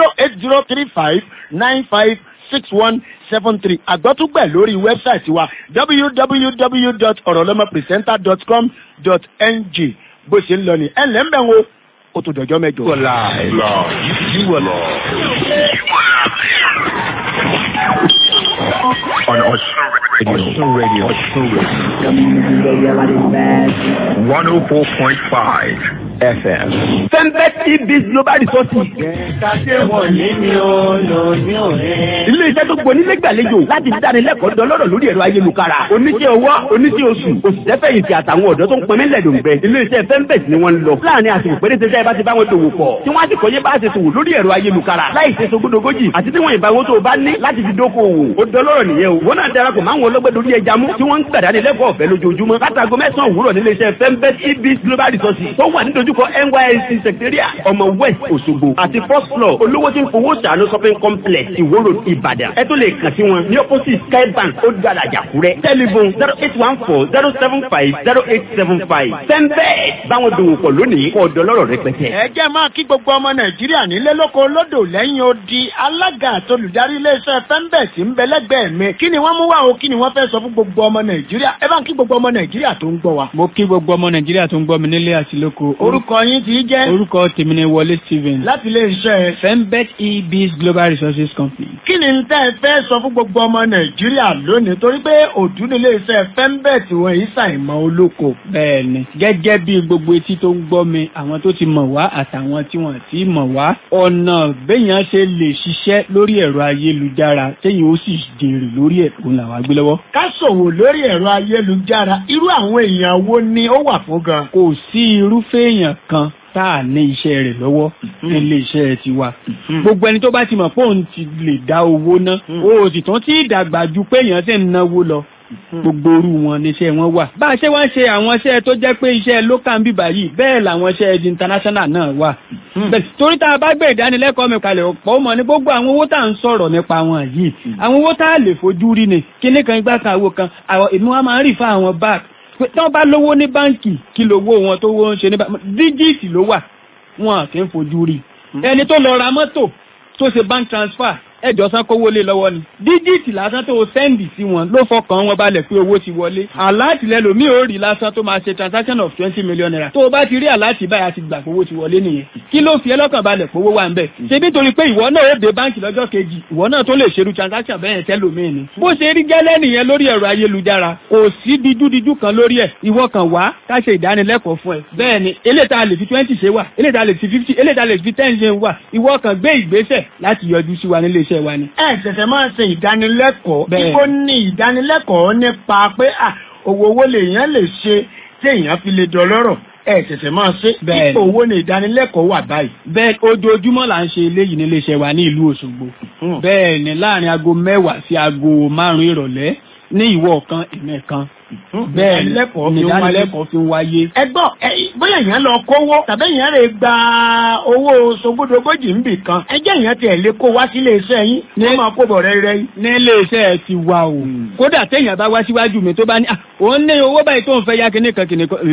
B: 08035956173. Àgbọ́túgbẹ̀ lórí wẹ́bsáìtì wa www.orolomopresenter.com.ng. Bó ṣe ń lọ ní ẹlẹ́mbẹ̀ wo ó tó dọjọ́ mẹ́jọ.
P: On Osun Radio. 104.5 FM.
L: Fembet Ibis Global Resources. Ilé iṣẹ́ tó gbóni lẹ́gbàlejò láti dánilẹ́kọ̀ọ́ dọlọ́rọ̀ lórí ẹ̀rọ ayélujára. Oníṣẹ́ owó, oníṣẹ́ oṣù, òṣìṣẹ́ fẹ̀yìntì àtàwọn ọ̀dọ́ tó ń pọn mílẹ̀ lòún bẹ. Ilé iṣẹ́ Fembet ni wọ́n ń lọ. Láàárín àsìkò péréte tẹ́ ẹ bá ti bá wọn dòwò pọ̀. Tí wọ́n á ti kọ́yé bá a ṣe tòwò lórí ẹ̀rọ ayélujára. Láì ṣe sogúdogójì àti tí wọ́n ìbáwó tó o bá ní láti fi dókòwò. Ó dọlọ́rọ̀ nìyẹn o. Wọ́n náà darapọ̀ máwọn ọlọ́gbẹ́ lórí ẹja mú tí wọ́n ń gbàdánilẹ́kọ̀ọ́ ọ̀fẹ́ lójoojúmọ́. Látago 9 òwúrọ̀ nílé iṣẹ́ Fembet Ibis Global Resources tó wà nídojúkọ NYSC Secretariat ọmọ West Òṣogbo àti first floor olówó tí ń fowó ṣàánú shopping complex Ìwó Road Ìbàdàn. Ẹ tó lè kàn sí wọn ní opposite Sky Bank ó dára Àjàkúrẹ́. Telephone 0814-075-0875. Fembet báwọn dòwò pọ̀ lónìí kọ́ ọ̀dọ́ lọ́rọ̀ rẹpẹtẹ.
B: Ẹ jẹ́ máa kí gbogbo ọmọ Nàìjíríà nílé lóko lódò lẹ́yìn odi alága àtolùdarí iléeṣẹ́ Fembet ń bẹ lẹ́gbẹ̀ẹ́ mi. Kí ni wọ́n mú wá o? Kí ni wọ́n fẹ́ sọ fún gbogbo ọmọ Nàìjíríà? Ẹ bá ń kí gbogbo ọmọ Nàìjíríà tó ń gbọ́ wa.
Q: Mo kí gbogbo ọmọ Nàìjíríà tó ń gbọ́ mi nílé àti lóko.
B: Orúkọ yín ti jẹ́?
Q: Orúkọ tèmi ni Wọlé Stephen.
B: Láti iléeṣẹ́
Q: Fembet Ibis Global Resources Company.
B: Kí ni tẹ́ ẹ fẹ́ sọ fún gbogbo ọmọ Nàìjíríà lónìí torí pé òdú ní iléeṣẹ́ Fembet wọn yìí ṣàìmọ̀ olóko.
Q: Bẹ́ẹ̀ni, gẹ́gẹ́ bí gbogbo etí tó ń gbọ́ mi, àwọn tó ti mọ̀ wá àtàwọn tí wọ́n ti mọ̀ wá, ọ̀nà béèyàn ṣe lè ṣiṣẹ́ lórí ẹ̀rọ ayélujára téèyàn ó sì jèrè lórí ẹ̀ òun làwọn gbé lọ́wọ́.
B: Ká ṣòwò lórí ẹ̀rọ ayélujára, irú àwọn èèyàn wo ni ó wà fún gan?
Q: Kò sí irúfẹ́ èèyàn kan tá a ní iṣẹ́ rẹ̀ lọ́wọ́ nílé iṣẹ́ tiwa. Gbogbo ẹni tó bá ti mọ̀ pé òun ti lè dá owó ná, ó sì tún ti dàgbà ju pé èèyàn sì ń náwó lọ. Gbogbo orú wọn níṣẹ́ wọn wà. Bá a ṣe wá ń ṣe àwọn iṣẹ́ tó jẹ́ pé iṣẹ́ local ń bíbà yìí, bẹ́ẹ̀ làwọn iṣẹ́ international náà wà. Torí tá a bá gbé ìdánilẹ́kọ̀ọ́ mi kalẹ̀ ọ̀pọ̀ mọ̀ ní gbogbo àwọn owó tá à ń sọ̀rọ̀ nípa wọn yìí. Àwọn owó tá a lè fojú rí ni, kíní kan igbá kan àwo kan, èmi wọn máa ń rí fún àwọn bank. Tí wọ́n bá lówó ní báǹkì, kí lówó wọn tó wọ́n ń ṣe ní báǹkì, díjìtì ló wà, wọn kì í fojú rí. Ẹni tó lọ ra mọ́tò tó ṣe bank transfer, ẹjọ́ san kówó lé lọ́wọ́ ni. Díjìtì lásán tó sẹ́ndì sí wọn ló fọkàn wọn balẹ̀ pé owó ti wọlé. Àláàtì lẹ́lòmíì ò rí lásán tó máa ṣe transaction of 20 million naira. Tó o bá ti rí àláàtì báyà ti gbà pé owó ti wọlé nìyẹn. Kí ló fi ẹlọ́kàn balẹ̀ pé owó wà ń bẹ̀? Ṣé nítorí pé ìwọ náà ó dé báǹkì lọ́jọ́ kejì, ìwọ náà tó lè ṣerú transaction bẹ́ẹ̀ tẹ́lòmíì ni. Bó ṣe rí gẹ́lẹ́ nìyẹn lórí ẹ̀rọ ayélujára, kò sí dídúdídú kan lórí ẹ̀. Ìwọ kan wá ká ṣe ìdánilẹ́kọ̀ọ́ fún ẹ. Bẹ́ẹ̀ ni, eléyìí tá a lè fi 20 ṣe wà, eléyìí tá a lè fi 50, eléyìí tá a lè fi 10 ṣe wà. Ìwọ kan gbé ìgbésẹ̀ láti yọjú sí wa nílé iṣẹ́ wa ni.
B: Ṣẹ̀ṣẹ̀ máa ń ṣe ìdánilẹ́kọ̀ọ́. Ibo ní ìdánilẹ́kọ̀ọ́ nípa pé òwò owó lèèyàn lè ṣe téèyàn fi lè dọlọ́rọ̀ ẹ ṣẹ̀ṣẹ̀ máa ṣe ipò owó ni ìdánilẹ́kọ̀ọ́ wà báyìí.
Q: bẹ́ẹ̀ ojoojúmọ́ là ń ṣe eléyìí nílé iṣẹ́ wa ní ìlú Òṣogbo. bẹ́ẹ̀ ni láàrin aago 10 sí aago 5 ìrọ̀lẹ́ ní ìwọ kan ìmẹ̀ kan. bẹ́ẹ̀ ni ìdánilẹ́kọ̀ọ́ fi ń wáyé.
B: ẹgbọ́n bóyá èèyàn lọ kówó tàbí èèyàn lè gba owó sogódogójì ń bì kan ẹjẹ́ èèyàn tiẹ̀ lè kó wá sílé iṣẹ́ yín ní máa kó bọ̀ rẹ́rẹ́ yín.
Q: nílé iṣẹ́ ti wà o kódà téèyàn bá wá síwájú mi tó bá ní òun ní owó báyìí tó ń fẹ́ yá kíníkan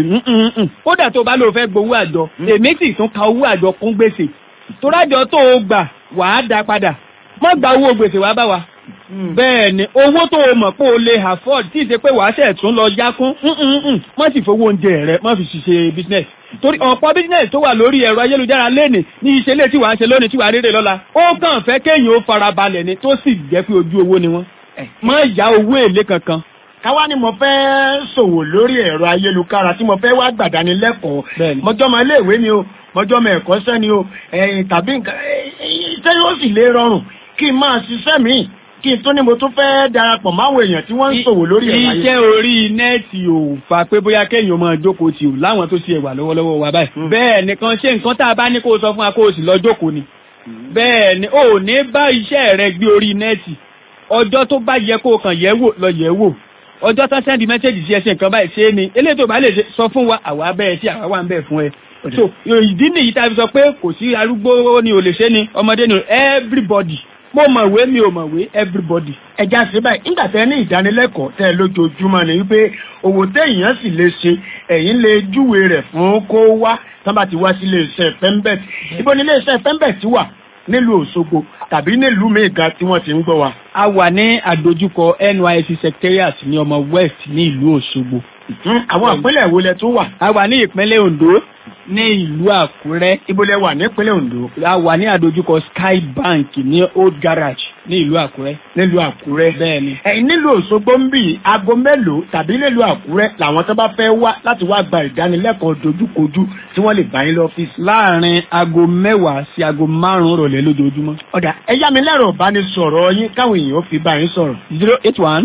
Q: kódà tó bá lò fẹ́ gbowó àjọ èmi sì tún ka owó àjọ kún gbèsè tó rájọ tó o gbà wàá dá padà má gba owó gbèsè wá bá wa. bẹ́ẹ̀ ni owó tó o mọ̀ pé o lè afford tí ì ṣe pé wàá ṣẹ̀ tún lọ jákún má sì fowó oúnjẹ rẹ má fi ṣiṣẹ́ business torí ọ̀pọ̀ business tó wà lórí ẹ̀rọ ayélujára lẹ́nì ní ìṣẹ̀lẹ̀ tí wàá ṣe lónìí tí wàá rere lọ́la ó kàn fẹ́ kéèyàn ó farabalẹ̀ ni tó sì jẹ́ pé ojú owó ni wọ́n má yá owó èlé kankan.
B: káwá ni mo fẹ́ ṣòwò lórí ẹ̀rọ ayélujára tí mo fẹ́ wá gbàdánilẹ́kọ̀ọ́ mọ́jọ́mọ iléèwé ni o mọ́jọ́mọ ẹ̀kọ́ṣẹ́ ni o tàbí nǹkan ṣé yóò sì lè rọrùn kí n máa ṣiṣẹ́ míì kí n tó ní mo tún fẹ́ darapọ̀ máwọn èèyàn tí wọ́n ń ṣòwò lórí ẹ̀rọ ayélujára.
Q: iṣẹ́ orí nẹ́ẹ̀tì ò fà pé bóyá kéèyàn máa jókòó tì ò láwọn tó ṣe ẹ̀wà lọ́wọ́lọ́wọ́ wa báyìí. bẹ́ẹ̀ nìkan ṣe nǹkan tá a bá ní kó o sọ fún wa kó o sì lọ jókòó ni. bẹ́ẹ̀ ni ò ní bá iṣẹ́ rẹ gbé orí nẹ́ẹ̀tì ọjọ́ tó bá yẹ kó o kàn yẹ̀ wò lọ yẹ̀ wò ọjọ́ tó sẹ́ndì mẹ́sẹ̀jì sí ẹṣin nǹkan báyìí ṣe é ni eléyìí tó bá lè sọ fún wa àwa bẹ́ẹ̀ tí àwa wà ń bẹ̀ fún ẹ. so ìdí nìyí tá a fi sọ pé kò sí arúgbó ni ò lè ṣe ni ọmọdé ni everybody mo mọ̀wé mi ò mọ̀wé everybody.
B: ẹja sí báyìí nígbà tẹ ní ìdánilẹ́kọ̀ọ́ tẹ lójoojúmọ́ ni wípé òwò téèyàn sì lè ṣe ẹ̀yin lè júwe rẹ̀ fún kó wá sábà ti wá sí iléeṣẹ́ Fembet ibo ni iléeṣẹ́ Fembet wà nílùú Òṣogbo tàbí nílùú mẹ́ga tí wọ́n ti ń gbọ́ wa.
Q: a wà ní àdójúkọ NYSC secretariat ní ọmọ West ní ìlú Òṣogbo.
B: àwọn ìpínlẹ̀ wo lẹ tún wà.
Q: a wà ní ìpínlẹ̀ Ondo ní ìlú Àkúrẹ́.
B: ibo lẹ wà ní ìpínlẹ̀ Ondo.
Q: a wà ní àdójúkọ Sky Bank ní Old Garage ní ìlú Àkúrẹ́.
B: nílùú Àkúrẹ́.
Q: bẹ́ẹ̀ni.
B: nílùú Òṣogbo ń bì aago mélòó tàbí nílùú Àkúrẹ́ làwọn tó bá fẹ́ wá láti wá gba ìdánilẹ́kọ̀ọ́ dojúkojú tí wọ́n lè bá yín lọ́fíìsì.
Q: láàrin aago 10 sí aago 5 rọ̀lẹ́ lójoojúmọ́.
B: ọ̀dà ẹ yá mi lẹ́rọ̀ ìbánisọ̀rọ̀ yín káwọn èèyàn fi bá yín sọ̀rọ̀.
Q: 081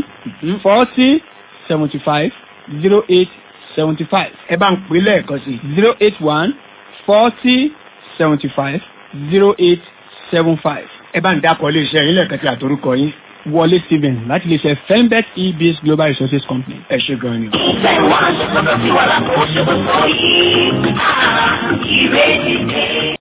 Q: 40 75 0875.
B: ẹ bá ń pè lẹ́ẹ̀kan sí.
Q: 081 40 75 0875.
B: ẹ bá ń dákọ̀ iléeṣẹ́ yín lẹ́ẹ̀kan sí àtorúkọ yín.
Q: Wọlé Steven láti iléeṣẹ́ Fembet EBS Global Resources Company.
B: ẹ ṣé gan ni.
H: ìfẹ́ wa ṣe gbọ́dọ̀ sí wàhálà kó ṣe gbọ́dọ̀ yìí. ìrètí dé.